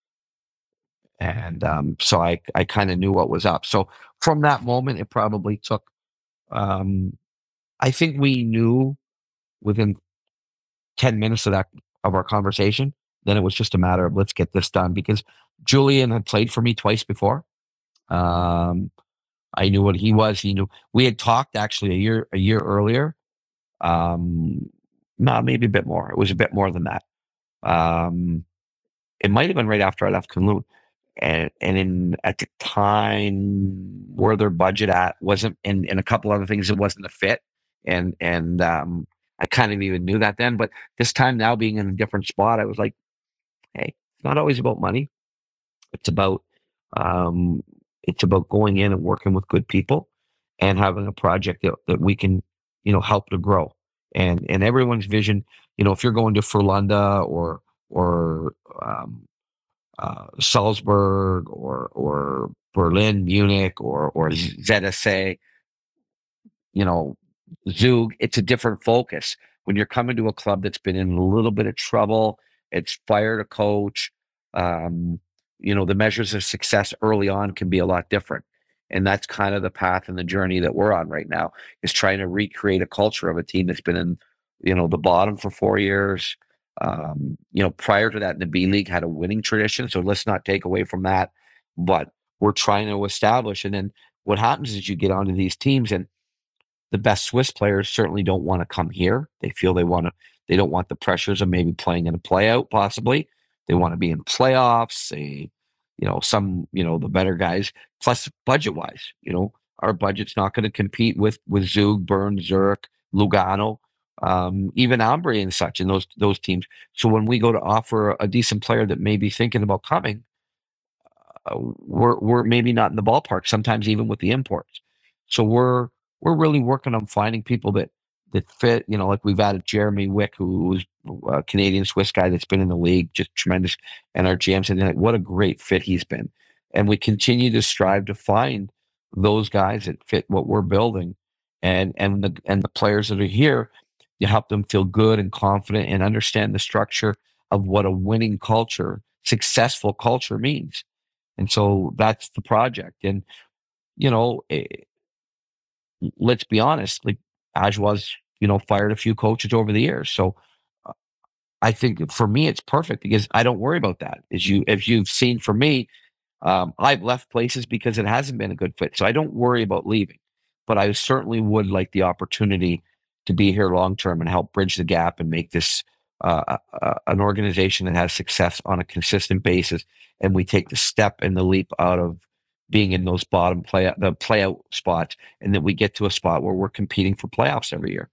And um, so I, I kind of knew what was up. So from that moment, it probably took, um, I think we knew within ten minutes of that, of our conversation. Then it was just a matter of, let's get this done, because Julien had played for me twice before. Um, I knew what he was. He knew, we had talked actually a year, a year earlier. Um, no, maybe a bit more. It was a bit more than that. Um, it might've been right after I left Kunlun. And and in at the time where their budget at wasn't, and, and a couple other things, it wasn't a fit. And and um, I kind of even knew that then. But this time now, being in a different spot, I was like, hey, it's not always about money. It's about um, it's about going in and working with good people and having a project that, that we can, you know, help to grow. And and everyone's vision, you know, if you're going to Frölunda or or um, Uh, Salzburg or or Berlin, Munich, or or Z S A, you know, Zug, it's a different focus. When you're coming to a club that's been in a little bit of trouble, it's fired a coach. Um, you know, the measures of success early on can be a lot different. And that's kind of the path and the journey that we're on right now, is trying to recreate a culture of a team that's been in, you know, the bottom for four years. Um, you know, prior to that, in the B League had a winning tradition. So let's not take away from that. But we're trying to establish. And then what happens is you get onto these teams, and the best Swiss players certainly don't want to come here. They feel they want to, they don't want the pressures of maybe playing in a playout, possibly. They want to be in playoffs. They, you know, some, you know, the better guys, plus budget wise, you know, our budget's not going to compete with, with Zug, Bern, Zurich, Lugano. Um, even Ambry and such, and those those teams. So when we go to offer a decent player that may be thinking about coming, uh, we're we're maybe not in the ballpark. Sometimes even with the imports. So we're we're really working on finding people that that fit. You know, like we've added Jeremy Wick, who was a Canadian Swiss guy that's been in the league, just tremendous. And our G M said, like, what a great fit he's been. And we continue to strive to find those guys that fit what we're building, and and the and the players that are here, you help them feel good and confident and understand the structure of what a winning culture, successful culture means. And so that's the project. And you know, it, let's be honest, like Ajoie's, you know, fired a few coaches over the years. So uh, I think for me, it's perfect because I don't worry about that. As you, as you've seen for me, um, I've left places because it hasn't been a good fit. So I don't worry about leaving, but I certainly would like the opportunity to be here long-term and help bridge the gap and make this uh, uh, an organization that has success on a consistent basis. And we take the step and the leap out of being in those bottom play the playout spots, and that we get to a spot where we're competing for playoffs every year.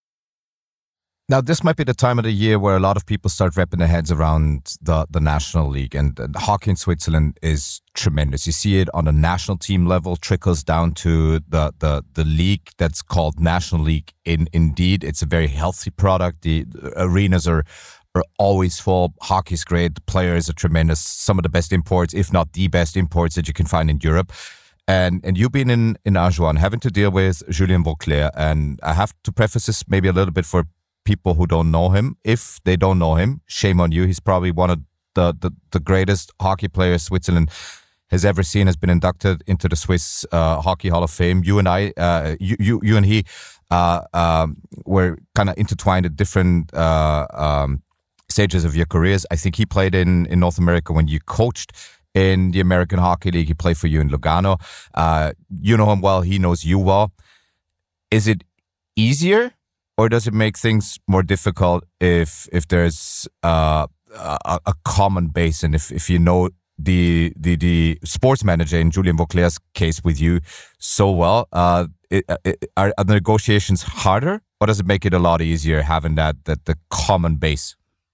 Now, this might be the time of the year where a lot of people start wrapping their heads around the, the National League, and, and hockey in Switzerland is tremendous. You see it on a national team level, trickles down to the, the, the league that's called National League. In Indeed, it's a very healthy product. The, the arenas are are always full. Hockey's great. The players are tremendous. Some of the best imports, if not the best imports that you can find in Europe. And and you've been in, in Ajoie, having to deal with Julien Vauclair. And I have to preface this maybe a little bit for people who don't know him. If they don't know him, shame on you. He's probably one of the, the, the greatest hockey players Switzerland has ever seen, has been inducted into the Swiss uh, Hockey Hall of Fame. You and I, uh, you, you, you and he uh, um, were kind of intertwined at different uh, um, stages of your careers. I think he played in, in North America when you coached in the American Hockey League. He played for you in Lugano. Uh, you know him well. He knows you well. Is it easier, or does it make things more difficult if if there's uh, a, a common base, and if, if you know the the the sports manager in Julien Vauclair's case with you so well? Uh, it, it, are, are the negotiations harder, or does it make it a lot easier having that that the common base?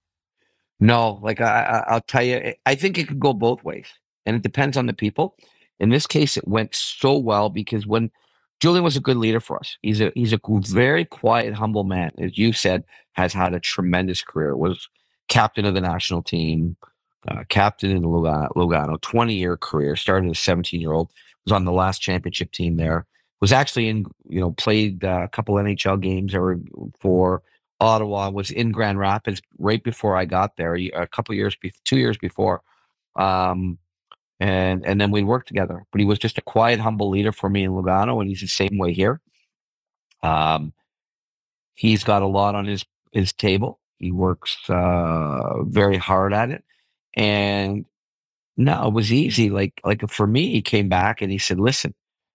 No, like I, I'll tell you, I think it could go both ways, and it depends on the people. In this case, it went so well because when Julien was a good leader for us, he's a he's a very quiet, humble man. As you said, has had a tremendous career. Was captain of the national team, uh, captain in Lugano, Lugano, twenty-year career. Started as a seventeen-year-old. Was on the last championship team there. Was actually in, you know, played uh, a couple N H L games or for Ottawa, was in Grand Rapids right before I got there, a couple years, be- two years before. Um, and and then we worked together. But he was just a quiet, humble leader for me in Lugano, and he's the same way here. Um, he's got a lot on his, his table. He works uh, very hard at it. And no, it was easy. Like, like for me, he came back and he said, listen,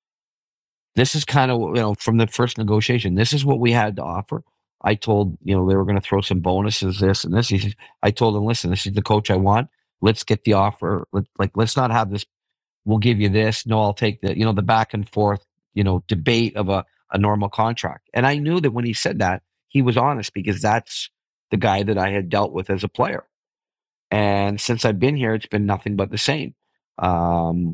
this is kind of, you know, from the first negotiation, this is what we had to offer. I told, you know, they were going to throw some bonuses, this and this. He said, I told him, listen, this is the coach I want. Let's get the offer. Let, like, let's not have this, we'll give you this. No, I'll take the, you know, the back and forth, you know, debate of a, a normal contract. And I knew that when he said that, he was honest, because that's the guy that I had dealt with as a player. And since I've been here, it's been nothing but the same. Um,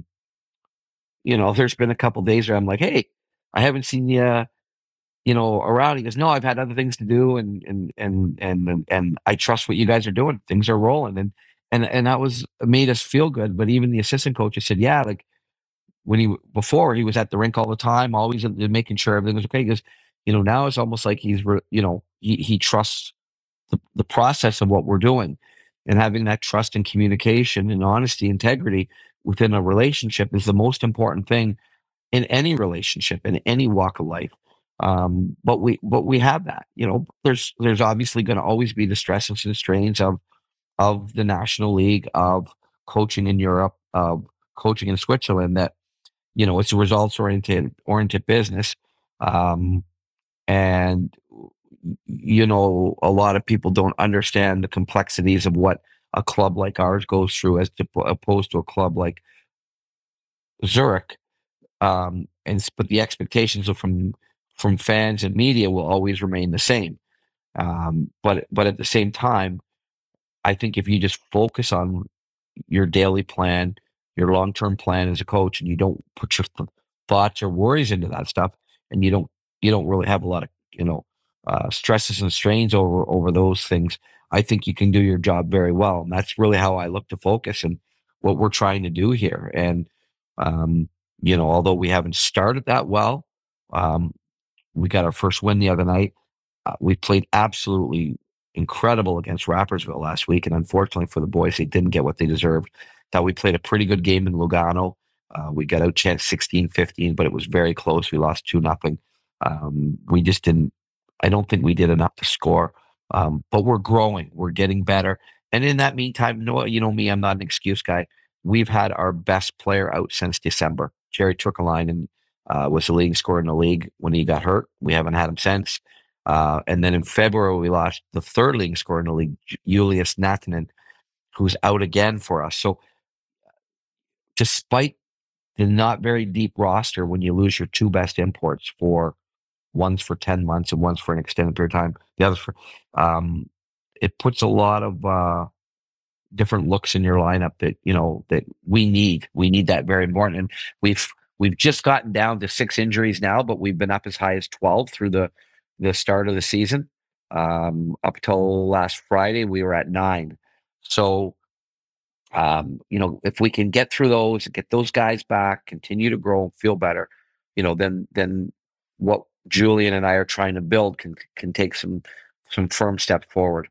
you know, there's been a couple days where I'm like, hey, I haven't seen you, you know, around. He goes, no, I've had other things to do, and and and and and I trust what you guys are doing. Things are rolling, and and and that was made us feel good. But even the assistant coach said, yeah, like when he before he was at the rink all the time, always making sure everything was okay. He goes, you know, now it's almost like he's, you know, he he trusts the the process of what we're doing, and having that trust and communication and honesty, integrity within a relationship is the most important thing in any relationship, in any walk of life. Um, but we, but we have that, you know, there's, there's obviously going to always be the stresses and strains of, of the National League, of coaching in Europe, of coaching in Switzerland, that, you know, it's a results oriented, oriented business. Um, and, you know, a lot of people don't understand the complexities of what a club like ours goes through as to, opposed to a club like Zurich. Um, and, but the expectations of from, from fans and media will always remain the same. Um, but, but at the same time, I think if you just focus on your daily plan, your long-term plan as a coach, and you don't put your th- thoughts or worries into that stuff, and you don't, you don't really have a lot of, you know, uh, stresses and strains over over those things, I think you can do your job very well. And that's really how I look to focus and what we're trying to do here. And, um, you know, although we haven't started that well, um, we got our first win the other night. Uh, we played absolutely incredible against Rappersville last week. And unfortunately for the boys, they didn't get what they deserved. Thought we played a pretty good game in Lugano. Uh, we got outchanced sixteen fifteen, but it was very close. We lost two nothing. Um, we just didn't, I don't think we did enough to score. Um, but we're growing. We're getting better. And in that meantime, no, you know me, I'm not an excuse guy. We've had our best player out since December. Jerry Turkalainen uh, was the leading scorer in the league when he got hurt. We haven't had him since. Uh, and then in February, we lost the third leading scorer in the league, Julius Natanen, who's out again for us. So despite the not very deep roster, when you lose your two best imports for one's for ten months and one's for an extended period of time, the other's for, um, it puts a lot of uh, different looks in your lineup that, you know, that we need. We need that very important. And we've, we've just gotten down to six injuries now, but we've been up as high as twelve through the, the start of the season. Um, up till last Friday, we were at nine. So, um, you know, if we can get through those, get those guys back, continue to grow, feel better, you know, then, then what Julian and I are trying to build can, can take some, some firm steps forward.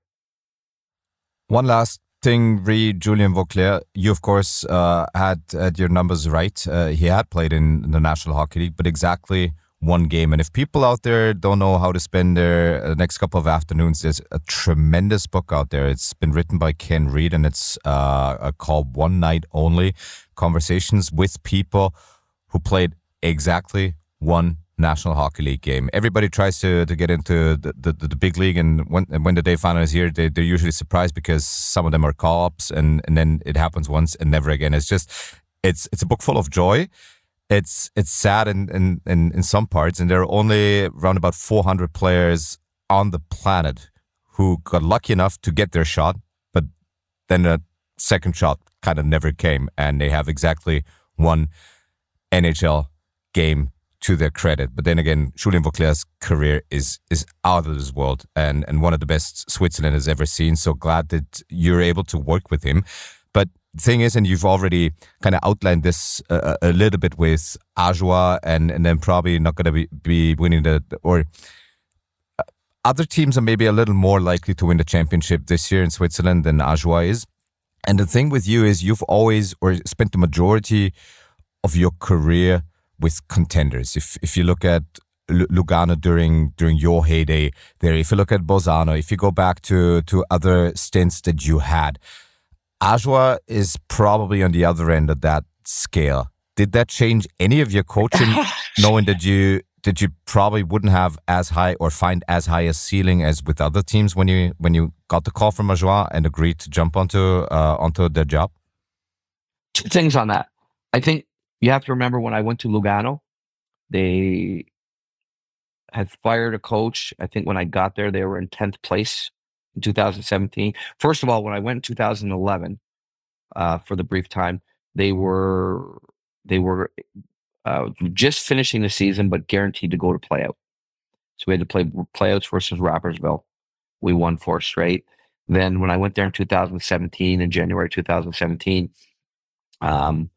One last thing, re Julien Vauclair, you of course uh, had, had your numbers right. Uh, he had played in the National Hockey League, but exactly one game. And if people out there don't know how to spend their uh, next couple of afternoons, there's a tremendous book out there. It's been written by Ken Reed, and it's uh, called One Night Only, Conversations with People Who Played Exactly One National Hockey League game. Everybody tries to to get into the, the, the big league, and when when the day final is here, they, they're usually surprised because some of them are call-ups, and, and then it happens once and never again. It's just, it's it's a book full of joy. It's it's sad in, in, in, in some parts, and there are only around about four hundred players on the planet who got lucky enough to get their shot, but then a second shot kind of never came, and they have exactly one N H L game to their credit. But then again, Julien Vauclair's career is is out of this world, and, and one of the best Switzerland has ever seen. So glad that you're able to work with him. But the thing is, and you've already kind of outlined this uh, a little bit with Ajoie, and, and then probably not going to be, be winning the, or other teams are maybe a little more likely to win the championship this year in Switzerland than Ajoie is. And the thing with you is you've always, or spent the majority of your career with contenders. If if you look at Lugano during during your heyday there, if you look at Bolzano, if you go back to, to other stints that you had, Ajoie is probably on the other end of that scale. Did that change any of your coaching, knowing that you that you probably wouldn't have as high or find as high a ceiling as with other teams when you when you got the call from Ajoie and agreed to jump onto uh, onto their job? Two things on that. I think you have to remember when I went to Lugano, they had fired a coach. I think when I got there, they were in tenth place in two thousand seventeen. First of all, when I went in two thousand eleven, uh, for the brief time, they were they were uh, just finishing the season, but guaranteed to go to playout. So we had to play playouts versus Rappersville. We won four straight. Then when I went there in two thousand seventeen, in January two thousand seventeen, um,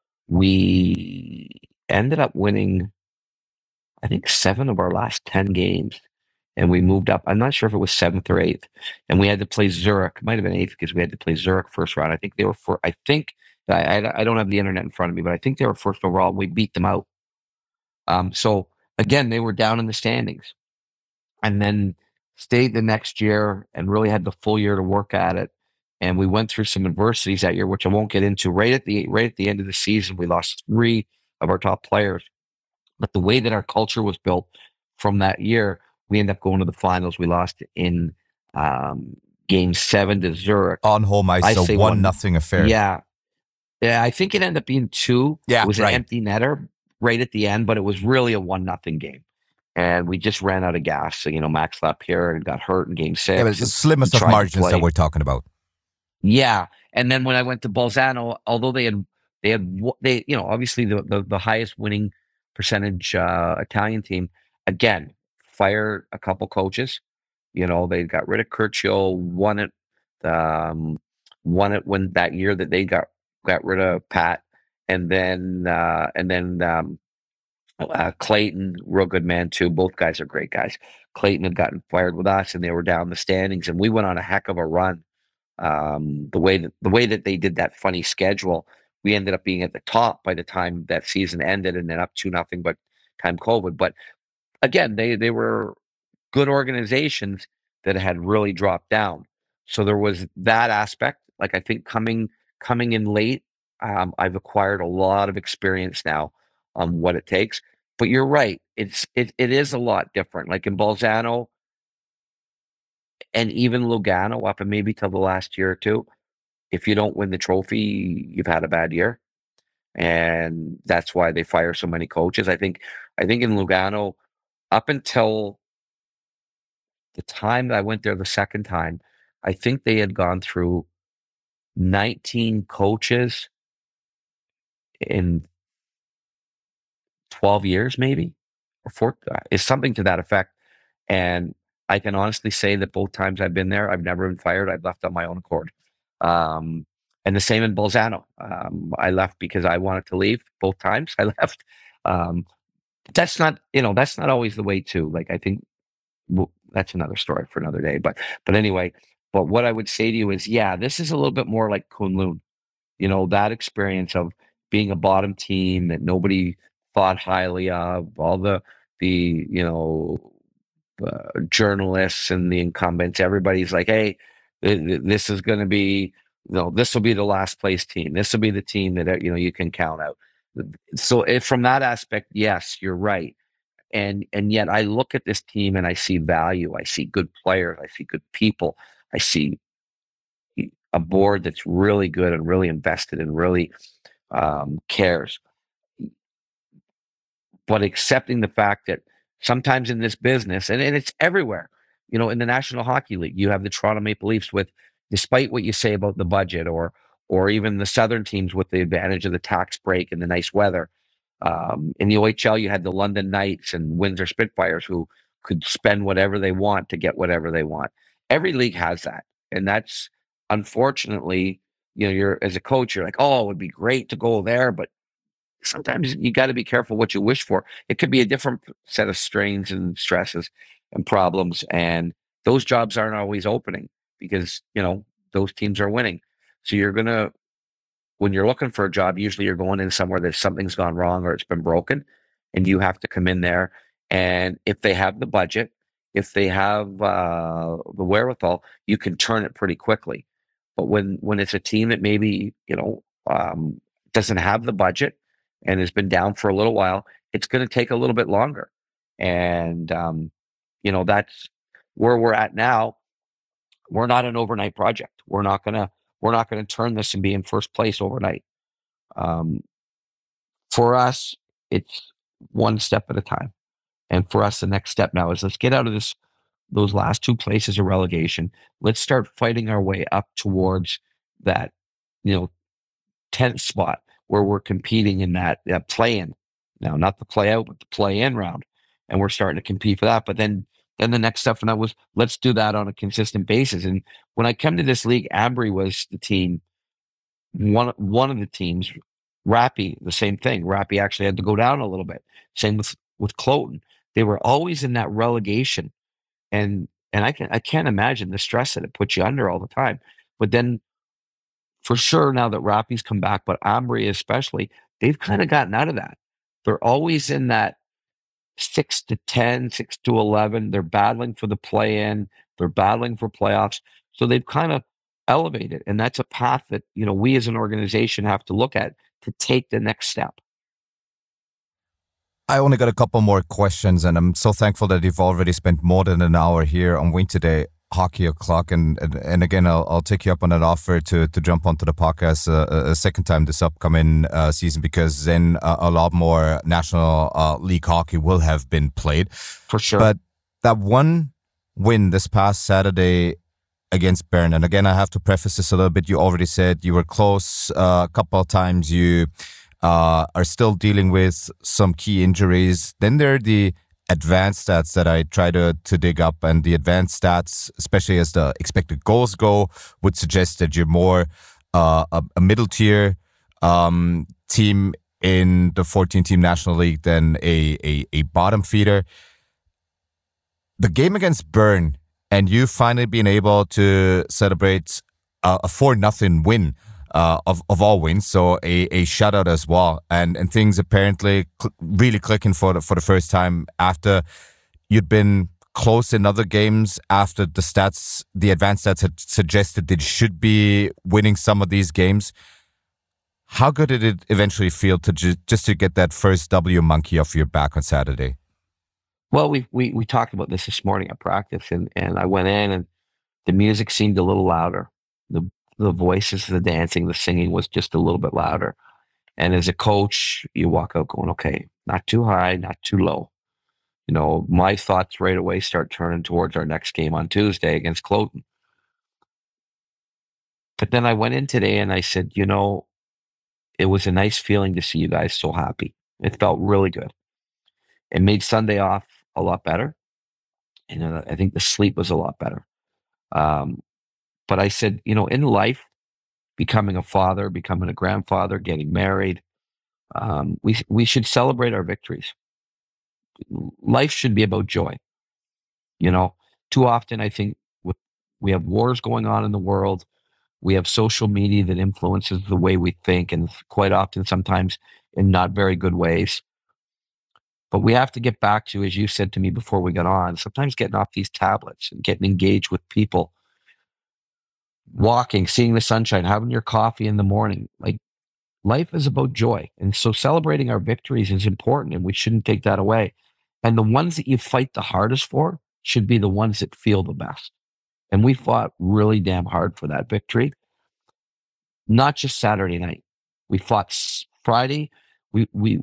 we ended up winning, I think, seven of our last ten games. And we moved up. I'm not sure if it was seventh or eighth. And we had to play Zurich. It might have been eighth because we had to play Zurich first round. I think they were for, I think, I, I, I don't have the internet in front of me, but I think they were first overall. And we beat them out. Um, so again, they were down in the standings. And then stayed the next year and really had the full year to work at it. And we went through some adversities that year, which I won't get into. Right at the right at the end of the season, we lost three of our top players. But the way that our culture was built from that year, we ended up going to the finals. We lost in um, game seven to Zurich. On home ice, so one nothing affair. Yeah. Yeah, I think it ended up being two. Yeah, it was right. an empty netter right at the end, but it was really a one nothing game. And we just ran out of gas. So, you know, Max Lapierre got hurt in game six. Yeah, it was the slimmest of margins that we're talking about. Yeah. And then when I went to Bolzano, although they had, they had, they, you know, obviously the, the, the highest winning percentage uh, Italian team, again, fired a couple coaches. You know, they got rid of Churchill, won it, um, won it when that year that they got got rid of Pat, and then uh, and then um, uh, Clayton, real good man too. Both guys are great guys. Clayton had gotten fired with us, and they were down the standings, and we went on a heck of a run. Um, the way that the way that they did that funny schedule, we ended up being at the top by the time that season ended, and then up to nothing but time COVID. But again, they they were good organizations that had really dropped down. So there was that aspect. Like I think coming coming in late, um, I've acquired a lot of experience now on what it takes. But you're right, it's it it is a lot different. Like in Bolzano and even Lugano, up and maybe till the last year or two, if you don't win the trophy, you've had a bad year. And that's why they fire so many coaches. I think I think in Lugano, up until the time that I went there the second time, I think they had gone through nineteen coaches in twelve years, maybe, or four. It's something to that effect. And I can honestly say that both times I've been there, I've never been fired. I've left on my own accord. Um, and the same in Bolzano. Um, I left because I wanted to leave both times. I left. Um, but that's not, you know, that's not always the way too. Like I think well, that's another story for another day. But but anyway, but what I would say to you is, yeah, this is a little bit more like Kunlun. You know, that experience of being a bottom team that nobody thought highly of, all the the you know uh, journalists and the incumbents. Everybody's like, hey, th- this is going to be, you know, this will be the last place team. This will be the team that you know you can count out. So if from that aspect, yes, you're right. And and yet I look at this team and I see value. I see good players. I see good people. I see a board that's really good and really invested and really um, cares. But accepting the fact that sometimes in this business, and, and it's everywhere, you know, in the National Hockey League, you have the Toronto Maple Leafs with, despite what you say about the budget, or or even the Southern teams with the advantage of the tax break and the nice weather. Um, in the O H L, you had the London Knights and Windsor Spitfires who could spend whatever they want to get whatever they want. Every league has that. And that's, unfortunately, you know, you're as a coach, you're like, oh, it would be great to go there, but sometimes you got to be careful what you wish for. It could be a different set of strains and stresses and problems, and those jobs aren't always opening because, you know, those teams are winning. So you're going to, when you're looking for a job, usually you're going in somewhere that something's gone wrong or it's been broken, and you have to come in there. And if they have the budget, if they have uh, the wherewithal, you can turn it pretty quickly. But when, when it's a team that maybe, you know, um, doesn't have the budget and has been down for a little while, it's going to take a little bit longer. And, um, you know, that's where we're at now. We're not an overnight project. We're not going to, we're not going to turn this and be in first place overnight. Um, for us, it's one step at a time. And for us, the next step now is let's get out of this, those last two places of relegation. Let's start fighting our way up towards that, you know, tenth spot where we're competing in that, that play-in. Now, not the play-out, but the play-in round. And we're starting to compete for that. But then then the next step, and that was, let's do that on a consistent basis. And when I come to this league, Ambry was the team, one, one of the teams. Rappy, the same thing. Rappy actually had to go down a little bit. Same with, with Cloton. They were always in that relegation. And and I, can, I can't imagine the stress that it puts you under all the time. But then, for sure, now that Rappy's come back, but Ambry especially, they've kind of gotten out of that. They're always in that six to ten, six to eleven. They're battling for the play-in. They're battling for playoffs. So they've kind of elevated. And that's a path that, you know, we as an organization have to look at to take the next step. I only got a couple more questions, and I'm so thankful that you've already spent more than an hour here on Win Today Hockey O'Clock. And, and and again, I'll I'll take you up on that offer to to jump onto the podcast uh, a second time this upcoming uh, season, because then uh, a lot more National uh, League hockey will have been played. For sure. But that one win this past Saturday against Bern, and again, I have to preface this a little bit. You already said you were close uh, a couple of times. You uh, are still dealing with some key injuries. Then there are the advanced stats that I try to, to dig up, and the advanced stats, especially as the expected goals go, would suggest that you're more uh, a, a middle tier um, team in the fourteen-team National League than a, a, a bottom feeder. The game against Bern, and you finally being able to celebrate a, a four nothing win uh, of, of all wins, so a, a shutout as well, and and things apparently cl- really clicking for the, for the first time after you'd been close in other games, after the stats, the advanced stats had suggested that you should be winning some of these games. How good did it eventually feel to ju- just to get that first W monkey off your back on Saturday? Well, we we we talked about this this morning at practice, and, and I went in, and the music seemed a little louder. The the voices, the dancing, the singing was just a little bit louder. And as a coach, you walk out going, okay, not too high, not too low. You know, my thoughts right away start turning towards our next game on Tuesday against Cloton. But then I went in today and I said, you know, it was a nice feeling to see you guys so happy. It felt really good. It made Sunday off a lot better. And uh, I think the sleep was a lot better. Um, but I said, you know, in life, becoming a father, becoming a grandfather, getting married, um, we we should celebrate our victories. Life should be about joy. You know, too often I think with, we have wars going on in the world. We have social media that influences the way we think, and quite often sometimes in not very good ways. But we have to get back to, as you said to me before we got on, sometimes getting off these tablets and getting engaged with people, walking, seeing the sunshine, having your coffee in the morning. Like, life is about joy. And so celebrating our victories is important, and we shouldn't take that away. And the ones that you fight the hardest for should be the ones that feel the best. And we fought really damn hard for that victory. Not just Saturday night. We fought Friday. We we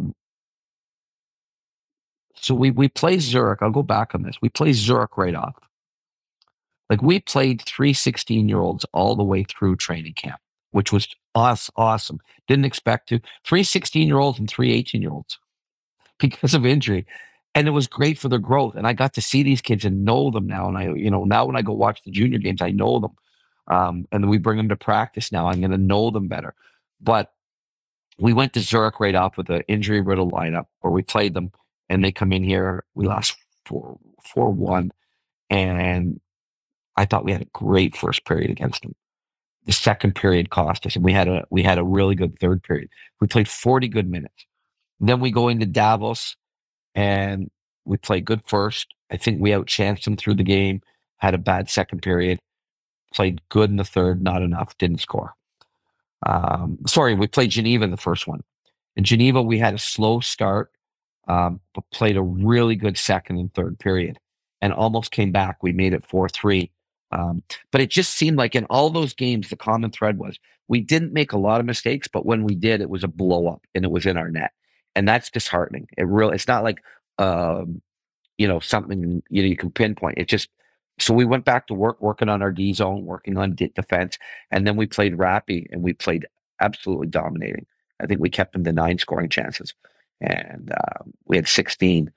so we we play Zurich. I'll go back on this. We play Zurich right off. Like, we played three sixteen-year-olds all the way through training camp, which was us awesome. Didn't expect to. Three sixteen-year-olds and three eighteen-year-olds because of injury. And it was great for their growth. And I got to see these kids and know them now. And I, you know, now when I go watch the junior games, I know them. Um, and then we bring them to practice now. I'm going to know them better. But we went to Zurich right off with an injury-riddled lineup where we played them. And they come in here. We lost four, four one. And I thought we had a great first period against them. The second period cost us. And we had a, we had a really good third period. We played forty good minutes. Then we go into Davos. And we played good first. I think we outchanced them through the game, had a bad second period, played good in the third, not enough, didn't score. Um, sorry, we played Geneva in the first one. In Geneva, we had a slow start, um, but played a really good second and third period and almost came back. We made it four three. Um, but it just seemed like in all those games, the common thread was we didn't make a lot of mistakes, but when we did, it was a blow up and it was in our net. And that's disheartening. It really, it's not like, um, you know, something, you know, you can pinpoint. It just, so we went back to work, working on our D zone, working on d- defense. And then we played Rappy and we played absolutely dominating. I think we kept them to nine scoring chances and uh, we had sixteen.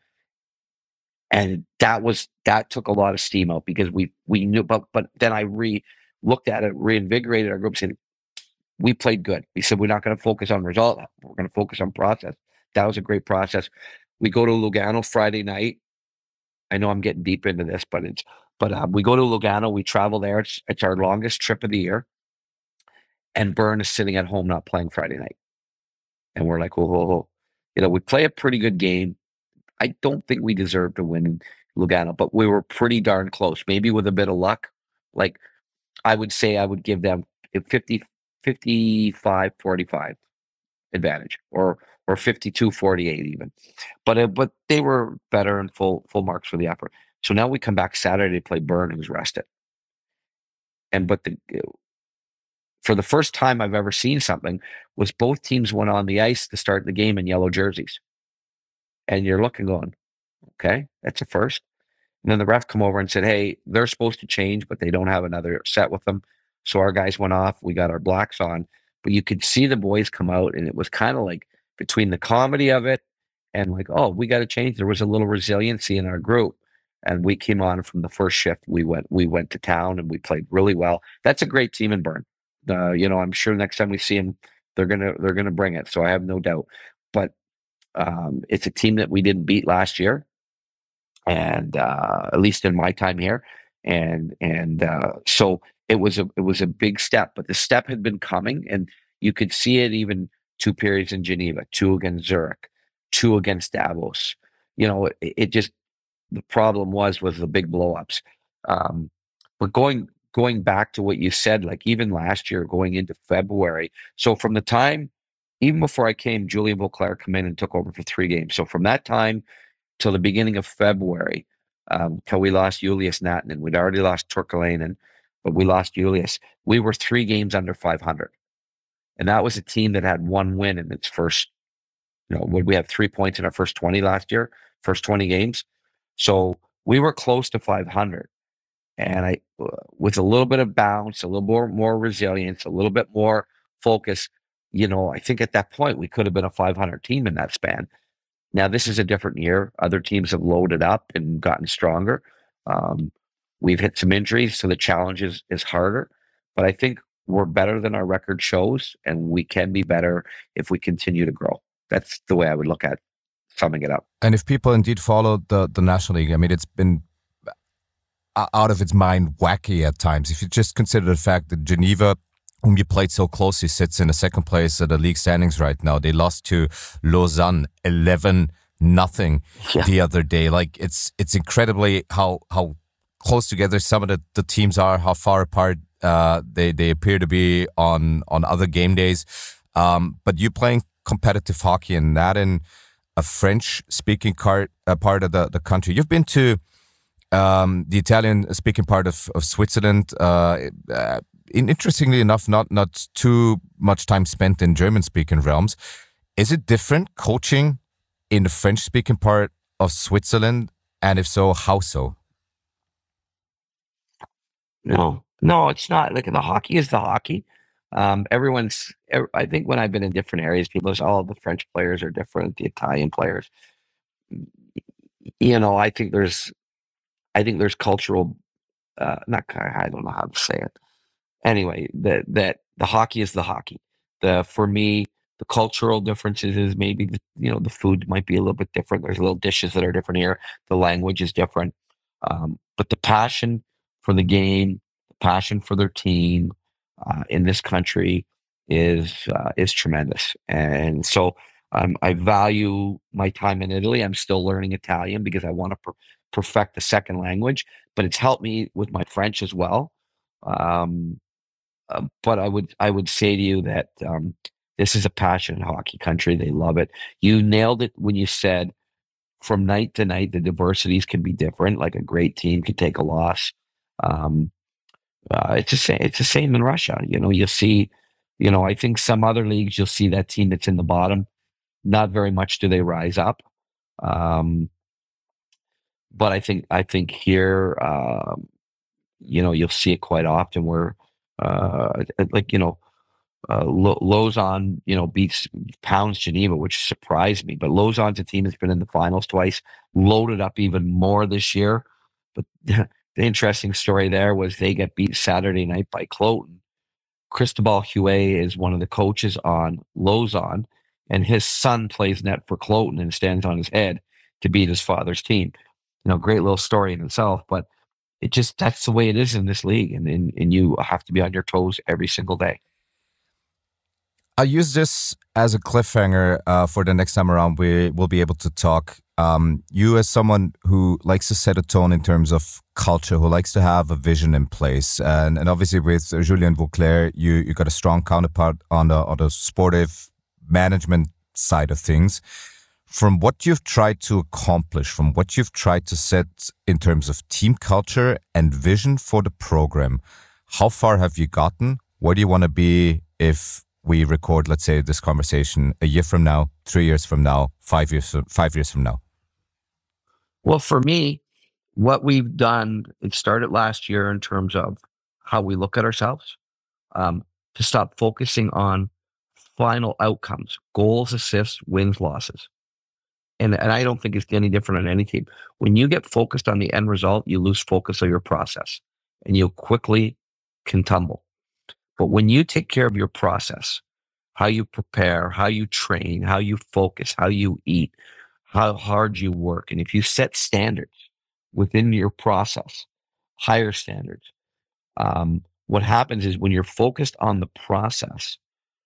And that was, that took a lot of steam out because we, we knew, but, but then I re looked at it, reinvigorated our group, said, we played good. We said, we're not going to focus on result. We're going to focus on process. That was a great process. We go to Lugano Friday night. I know I'm getting deep into this, but it's but um, we go to Lugano. We travel there. It's, it's our longest trip of the year. And Bern is sitting at home not playing Friday night. And we're like, oh, oh, oh. You know, we play a pretty good game. I don't think we deserve to win in Lugano, but we were pretty darn close. Maybe with a bit of luck. Like, I would say I would give them fifty, fifty-five forty-five advantage, or or fifty-two forty-eight even. But uh, but they were better and full full marks for the effort. So now we come back Saturday to play Bern, who's rested. And but the for the first time I've ever seen something was both teams went on the ice to start the game in yellow jerseys. And you're looking going, okay, that's a first. And then the ref come over and said, hey, they're supposed to change, but they don't have another set with them. So our guys went off. We got our blacks on. But you could see the boys come out, and it was kind of like between the comedy of it and like, oh, we got to change. There was a little resiliency in our group, and we came on from the first shift. We went we went to town and we played really well. That's a great team in Bern. Uh, you know, I'm sure next time we see them, they're gonna they're gonna bring it. So I have no doubt. But um, it's a team that we didn't beat last year, and uh, at least in my time here, and and uh, so it was a it was a big step. But the step had been coming, and you could see it even two periods in Geneva, two against Zurich, two against Davos. You know, it, it just the problem was was the big blowups. Um, but going going back to what you said, like even last year, going into February. So from the time, even before I came, Julien Vauclair came in and took over for three games. So from that time till the beginning of February, um, till we lost Julius Natanen, we'd already lost Turkalainen, but we lost Julius. We were three games under five hundred. And that was a team that had one win in its first, you know, would we have three points in our first twenty last year, first twenty games? So we were close to five hundred. And I, with a little bit of bounce, a little more, more resilience, a little bit more focus, you know, I think at that point we could have been a five hundred team in that span. Now, this is a different year. Other teams have loaded up and gotten stronger. Um, we've hit some injuries, so the challenge is, is harder. But I think we're better than our record shows, and we can be better if we continue to grow. That's the way I would look at summing it up. And if people indeed follow the, the National League, I mean, it's been out of its mind wacky at times. If you just consider the fact that Geneva, whom you played so closely, sits in the second place of the league standings right now. They lost to Lausanne eleven nothing yeah. the other day. Like it's it's incredibly how how close together some of the, the teams are, how far apart uh, they they appear to be on on other game days. Um, but you playing competitive hockey and that in a French speaking part uh, part of the, the country. You've been to um, the Italian speaking part of, of Switzerland. Uh, uh, Interestingly enough, not not too much time spent in German-speaking realms. Is it different coaching in the French-speaking part of Switzerland? And if so, how so? No, no, it's not. Like the hockey is the hockey. Um, everyone's. I think when I've been in different areas, people say, "Oh, the French players are different. The Italian players." You know, I think there's, I think there's cultural. Uh, not. I don't know how to say it. Anyway, that that the hockey is the hockey. The for me, the cultural differences is maybe the, you know the food might be a little bit different. There's little dishes that are different here. The language is different, um, but the passion for the game, the passion for their team uh, in this country is uh, is tremendous. And so um, I value my time in Italy. I'm still learning Italian because I want to per- perfect the second language, but it's helped me with my French as well. Um, Uh, but I would I would say to you that um, this is a passionate hockey country. They love it. You nailed it when you said from night to night the diversities can be different. Like a great team could take a loss. Um, uh, it's the same. It's the same in Russia. You know, you see. You know, I think some other leagues you'll see that team that's in the bottom. Not very much do they rise up. Um, but I think I think here, uh, you know, you'll see it quite often where. Uh, like you know, uh, Lausanne, you know, beats pounds Geneva, which surprised me. But Lausanne's a team that's been in the finals twice, loaded up even more this year. But the interesting story there was they get beat Saturday night by Cloton. Cristobal Huet is one of the coaches on Lausanne, and his son plays net for Cloton and stands on his head to beat his father's team. You know, great little story in itself, but. It just, that's the way it is in this league. And, and, and you have to be on your toes every single day. I use this as a cliffhanger uh, for the next time around. We will be able to talk. Um, you as someone who likes to set a tone in terms of culture, who likes to have a vision in place. And, and obviously with Julien Vauclair, you, you got a strong counterpart on the, on the sportive management side of things. From what you've tried to accomplish, from what you've tried to set in terms of team culture and vision for the program, how far have you gotten? Where do you want to be if we record, let's say, this conversation a year from now, three years from now, five years, five years from now? Well, for me, what we've done, it started last year in terms of how we look at ourselves, um, to stop focusing on final outcomes, goals, assists, wins, losses. and, and I don't think it's any different on any team. When you get focused on the end result, you lose focus of your process and you quickly can tumble. But when you take care of your process, how you prepare, how you train, how you focus, how you eat, how hard you work, and if you set standards within your process, higher standards, um, what happens is when you're focused on the process,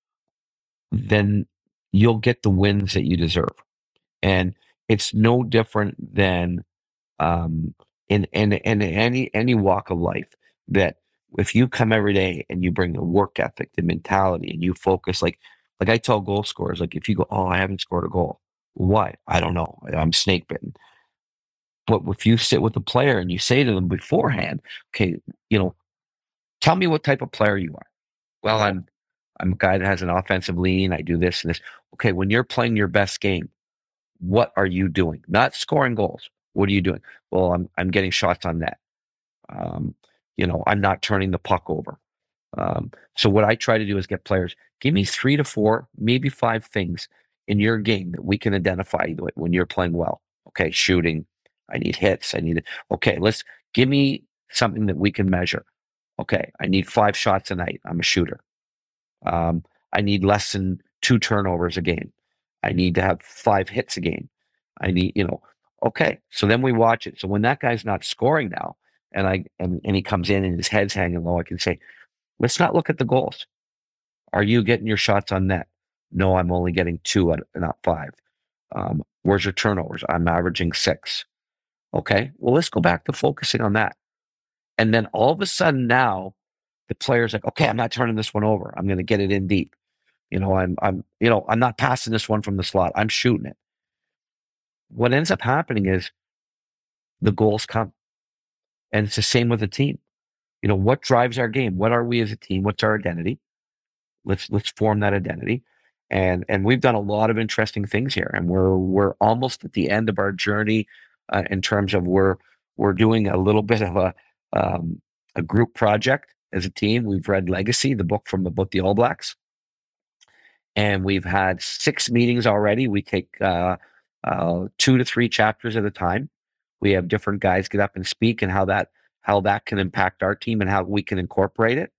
then you'll get the wins that you deserve. And it's no different than um, in, in, in any any walk of life, that if you come every day and you bring the work ethic, the mentality, and you focus, like like I tell goal scorers, like if you go, oh, I haven't scored a goal. Why? I don't know. I'm snake bitten. But if you sit with the player and you say to them beforehand, okay, you know, tell me what type of player you are. Well, I'm I'm a guy that has an offensive lean. I do this and this. Okay, when you're playing your best game, what are you doing? Not scoring goals. What are you doing? Well, I'm I'm getting shots on net. Um, you know, I'm not turning the puck over. Um, so what I try to do is get players, give me three to four, maybe five things in your game that we can identify when you're playing well. Okay, shooting. I need hits. I need it. Okay, let's give me something that we can measure. Okay, I need five shots a night. I'm a shooter. Um, I need less than two turnovers a game. I need to have five hits a game. I need, you know, okay. So then we watch it. So when that guy's not scoring now, and I and, and he comes in and his head's hanging low, I can say, let's not look at the goals. Are you getting your shots on net? No, I'm only getting two, not five. Um, where's your turnovers? I'm averaging six. Okay, well, let's go back to focusing on that. And then all of a sudden now, the player's like, okay, I'm not turning this one over. I'm going to get it in deep. You know, I'm, I'm, you know, I'm not passing this one from the slot. I'm shooting it. What ends up happening is the goals come. And it's the same with the team. You know, what drives our game? What are we as a team? What's our identity? Let's let's form that identity. And and we've done a lot of interesting things here. And we're we're almost at the end of our journey uh, in terms of we're we're doing a little bit of a um, a group project as a team. We've read Legacy, the book from about the All Blacks. And we've had six meetings already. We take uh, uh, two to three chapters at a time. We have different guys get up and speak, and how that how that can impact our team and how we can incorporate it.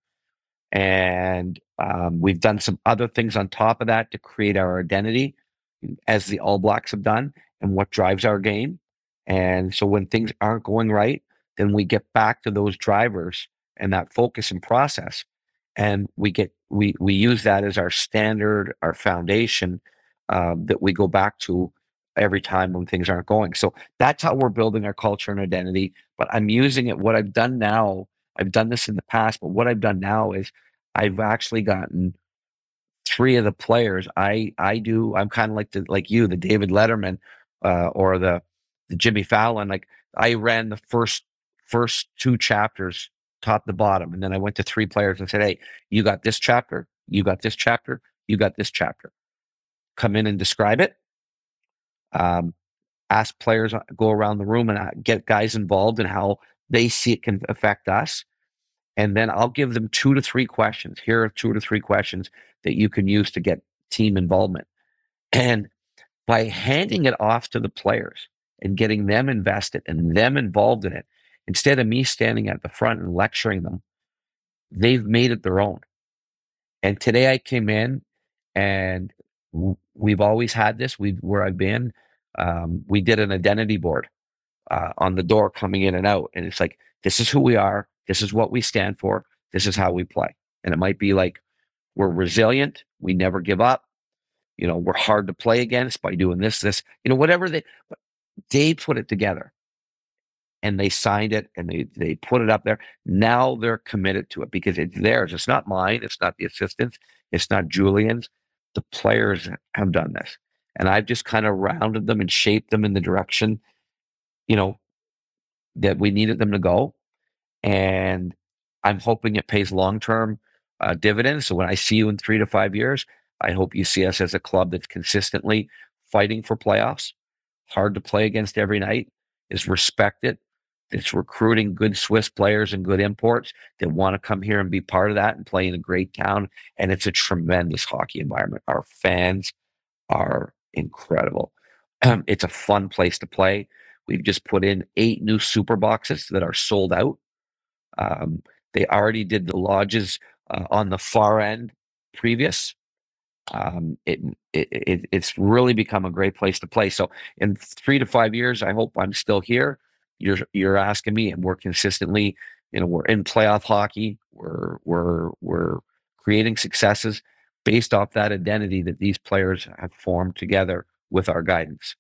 And um, we've done some other things on top of that to create our identity, as the All Blacks have done, and what drives our game. And so when things aren't going right, then we get back to those drivers and that focus and process. And we get we we use that as our standard, our foundation um, that we go back to every time when things aren't going. So that's how we're building our culture and identity. But I'm using it. What I've done now, I've done this in the past, but what I've done now is I've actually gotten three of the players. I I do. I'm kind of like the like you, the David Letterman uh, or the the Jimmy Fallon. Like I ran the first first two chapters top to bottom, and then I went to three players and said, "Hey, you got this chapter. You got this chapter. You got this chapter. Come in and describe it." Um, ask players, go around the room and get guys involved in how they see it can affect us. And then I'll give them two to three questions. Here are two to three questions that you can use to get team involvement. And by handing it off to the players and getting them invested and them involved in it, instead of me standing at the front and lecturing them, they've made it their own. And today I came in, and we've always had this. We've where I've been. Um, we did an identity board uh, on the door coming in and out, and it's like, this is who we are. This is what we stand for. This is how we play. And it might be like, we're resilient. We never give up. You know, we're hard to play against by doing this, this, you know, whatever they, they put it together and they signed it and they, they put it up there. Now they're committed to it because it's theirs. It's not mine. It's not the assistants. It's not Julian's. The players have done this. And I've just kind of rounded them and shaped them in the direction, you know, that we needed them to go. And I'm hoping it pays long-term uh, dividends. So when I see you in three to five years, I hope you see us as a club that's consistently fighting for playoffs, hard to play against every night, is respected, that's recruiting good Swiss players and good imports that want to come here and be part of that and play in a great town. And it's a tremendous hockey environment. Our fans are incredible. Um, it's a fun place to play. We've just put in eight new super boxes that are sold out. Um, they already did the lodges uh, on the far end previous. Um, it, it, it it's really become a great place to play. So in three to five years, I hope I'm still here. You're you're asking me, and we're consistently, you know, we're in playoff hockey. We're we're we're creating successes based off that identity that these players have formed together with our guidance.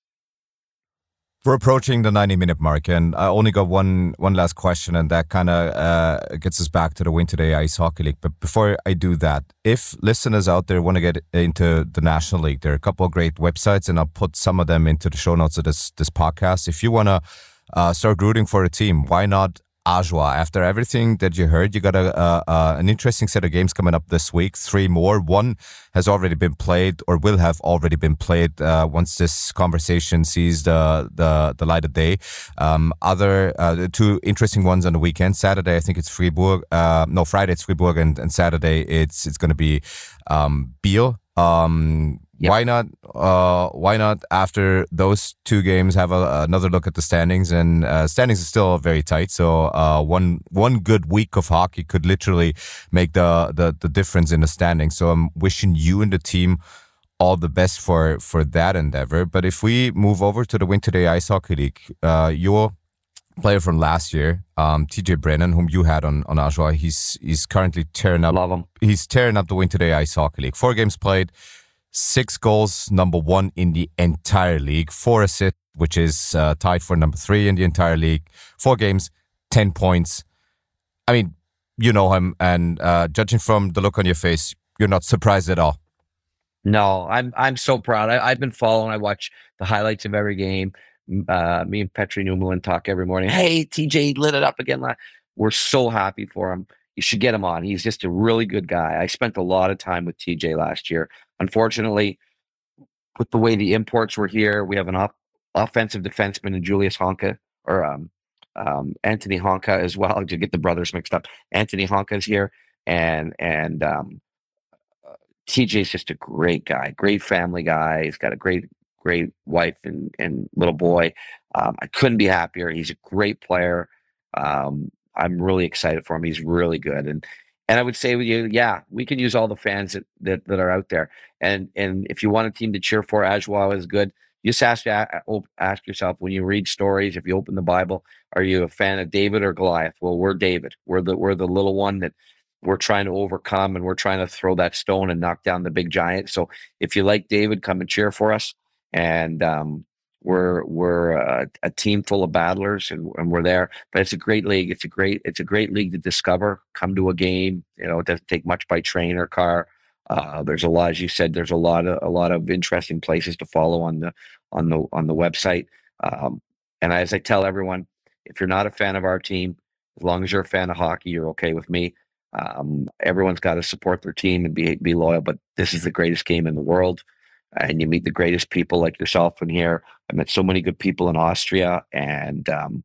We're approaching the ninety minute mark, and I only got one one last question, and that kind of uh, gets us back to the Win Today Ice Hockey League. But before I do that, if listeners out there want to get into the National League, there are a couple of great websites, and I'll put some of them into the show notes of this this podcast. If you want to uh, start rooting for a team, why not Oshawa? After everything that you heard, you got a, uh, uh, an interesting set of games coming up this week. Three more. One has already been played, or will have already been played uh, once this conversation sees the the, the light of day. Um, other uh, two interesting ones on the weekend. Saturday, I think it's Fribourg. Uh, no, Friday it's Fribourg, and, and Saturday it's it's going to be um, Biel. Um, Yep. Why not? Uh, why not? After those two games, have a, another look at the standings, and uh, standings are still very tight. So uh, one one good week of hockey could literally make the, the the difference in the standings. So I'm wishing you and the team all the best for for that endeavor. But if we move over to the Win Today Ice Hockey League, uh, your player from last year, um, T J Brennan, whom you had on on Oshawa, he's he's currently tearing up. Love him. He's tearing up the Win Today Ice Hockey League. Four games played. Six goals, number one in the entire league. Four assists, which is uh, tied for number three in the entire league. Four games, ten points. I mean, you know him, and uh, judging from the look on your face, you're not surprised at all. No, I'm I'm so proud. I, I've been following. I watch the highlights of every game. Uh, me and Petri Newman talk every morning. Hey, T J lit it up again. We're so happy for him. You should get him on. He's just a really good guy. I spent a lot of time with T J last year. Unfortunately, with the way the imports were here, we have an off- offensive defenseman in Julius Honka, or um, um, Anthony Honka as well. To get the brothers mixed up, Anthony Honka is here, and and um, uh, T J's just a great guy, great family guy. He's got a great great wife and and little boy. Um, I couldn't be happier. He's a great player. Um, I'm really excited for him. He's really good, and. And I would say with you, yeah, we can use all the fans that, that, that are out there. And and if you want a team to cheer for, Oshawa is good. You just ask ask yourself when you read stories, if you open the Bible, are you a fan of David or Goliath? Well, we're David. We're the we're the little one that we're trying to overcome, and we're trying to throw that stone and knock down the big giant. So if you like David, come and cheer for us. And um, we're we're a, a team full of battlers, and, and we're there. But it's a great league. It's a great it's a great league to discover. Come to a game. You know, it doesn't take much by train or car. Uh, there's a lot, as you said. There's a lot of a lot of interesting places to follow on the on the on the website. Um, and as I tell everyone, if you're not a fan of our team, as long as you're a fan of hockey, you're okay with me. Um, everyone's got to support their team and be be loyal. But this is the greatest game in the world. And you meet the greatest people like yourself in here. I met so many good people in Austria and um,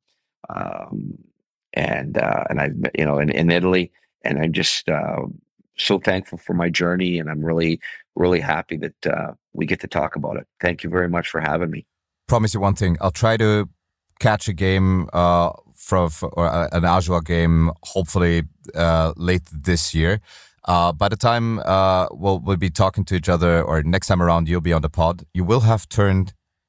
um, and uh, and I've met, you know in, in Italy, and I'm just uh, so thankful for my journey, and I'm really really happy that uh, we get to talk about it. Thank you very much for having me. Promise you one thing: I'll try to catch a game uh, from or an Oshawa game, hopefully uh, late this year. Uh, by the time uh, we'll, we'll be talking to each other, or next time around you'll be on the pod, you will have turned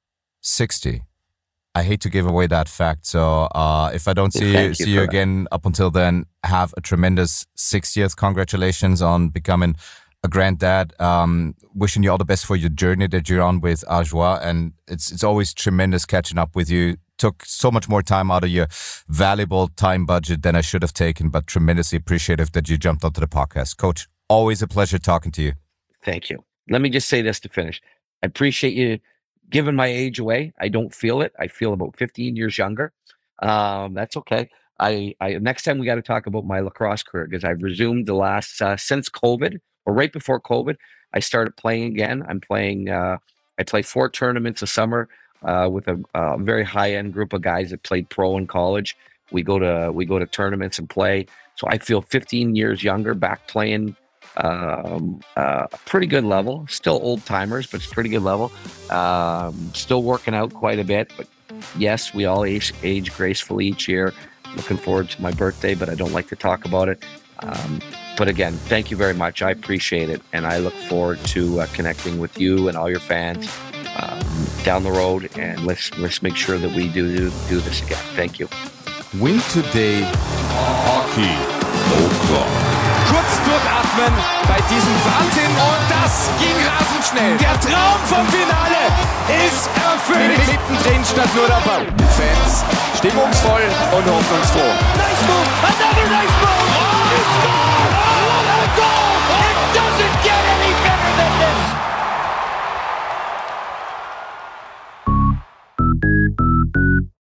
sixty. I hate to give away that fact. So uh, if I don't see you, you see you again up until then, have a tremendous sixtieth. Congratulations on becoming a granddad. Um, wishing you all the best for your journey that you're on with Oshawa. And it's it's always tremendous catching up with you. Took so much more time out of your valuable time budget than I should have taken, but tremendously appreciative that you jumped onto the podcast. Coach, always a pleasure talking to you. Thank you. Let me just say this to finish. I appreciate you giving my age away. I don't feel it. I feel about fifteen years younger. Um, that's okay. I, I next time we got to talk about my lacrosse career, because I've resumed the last, uh, since COVID, or right before COVID, I started playing again. I'm playing, uh, I play four tournaments a summer. Uh, with a, a very high-end group of guys that played pro in college. We go to we go to tournaments and play. So I feel fifteen years younger back playing um, uh, a pretty good level. Still old timers, but it's pretty good level. Um, still working out quite a bit, but yes, we all age, age gracefully each year. Looking forward to my birthday, but I don't like to talk about it. Um, but again, thank you very much. I appreciate it, and I look forward to uh, connecting with you and all your fans um, down the road. And let's let's make sure that we do do, do this again. Thank you. Win Today Hockey O'Clock. Kurz durchatmen bei diesem Wahnsinn. Und das ging rasend schnell. Der Traum vom Finale ist erfüllt. Mittendrin statt nur dabei. Fans stimmungsvoll und hoffnungsfroh. Nice move.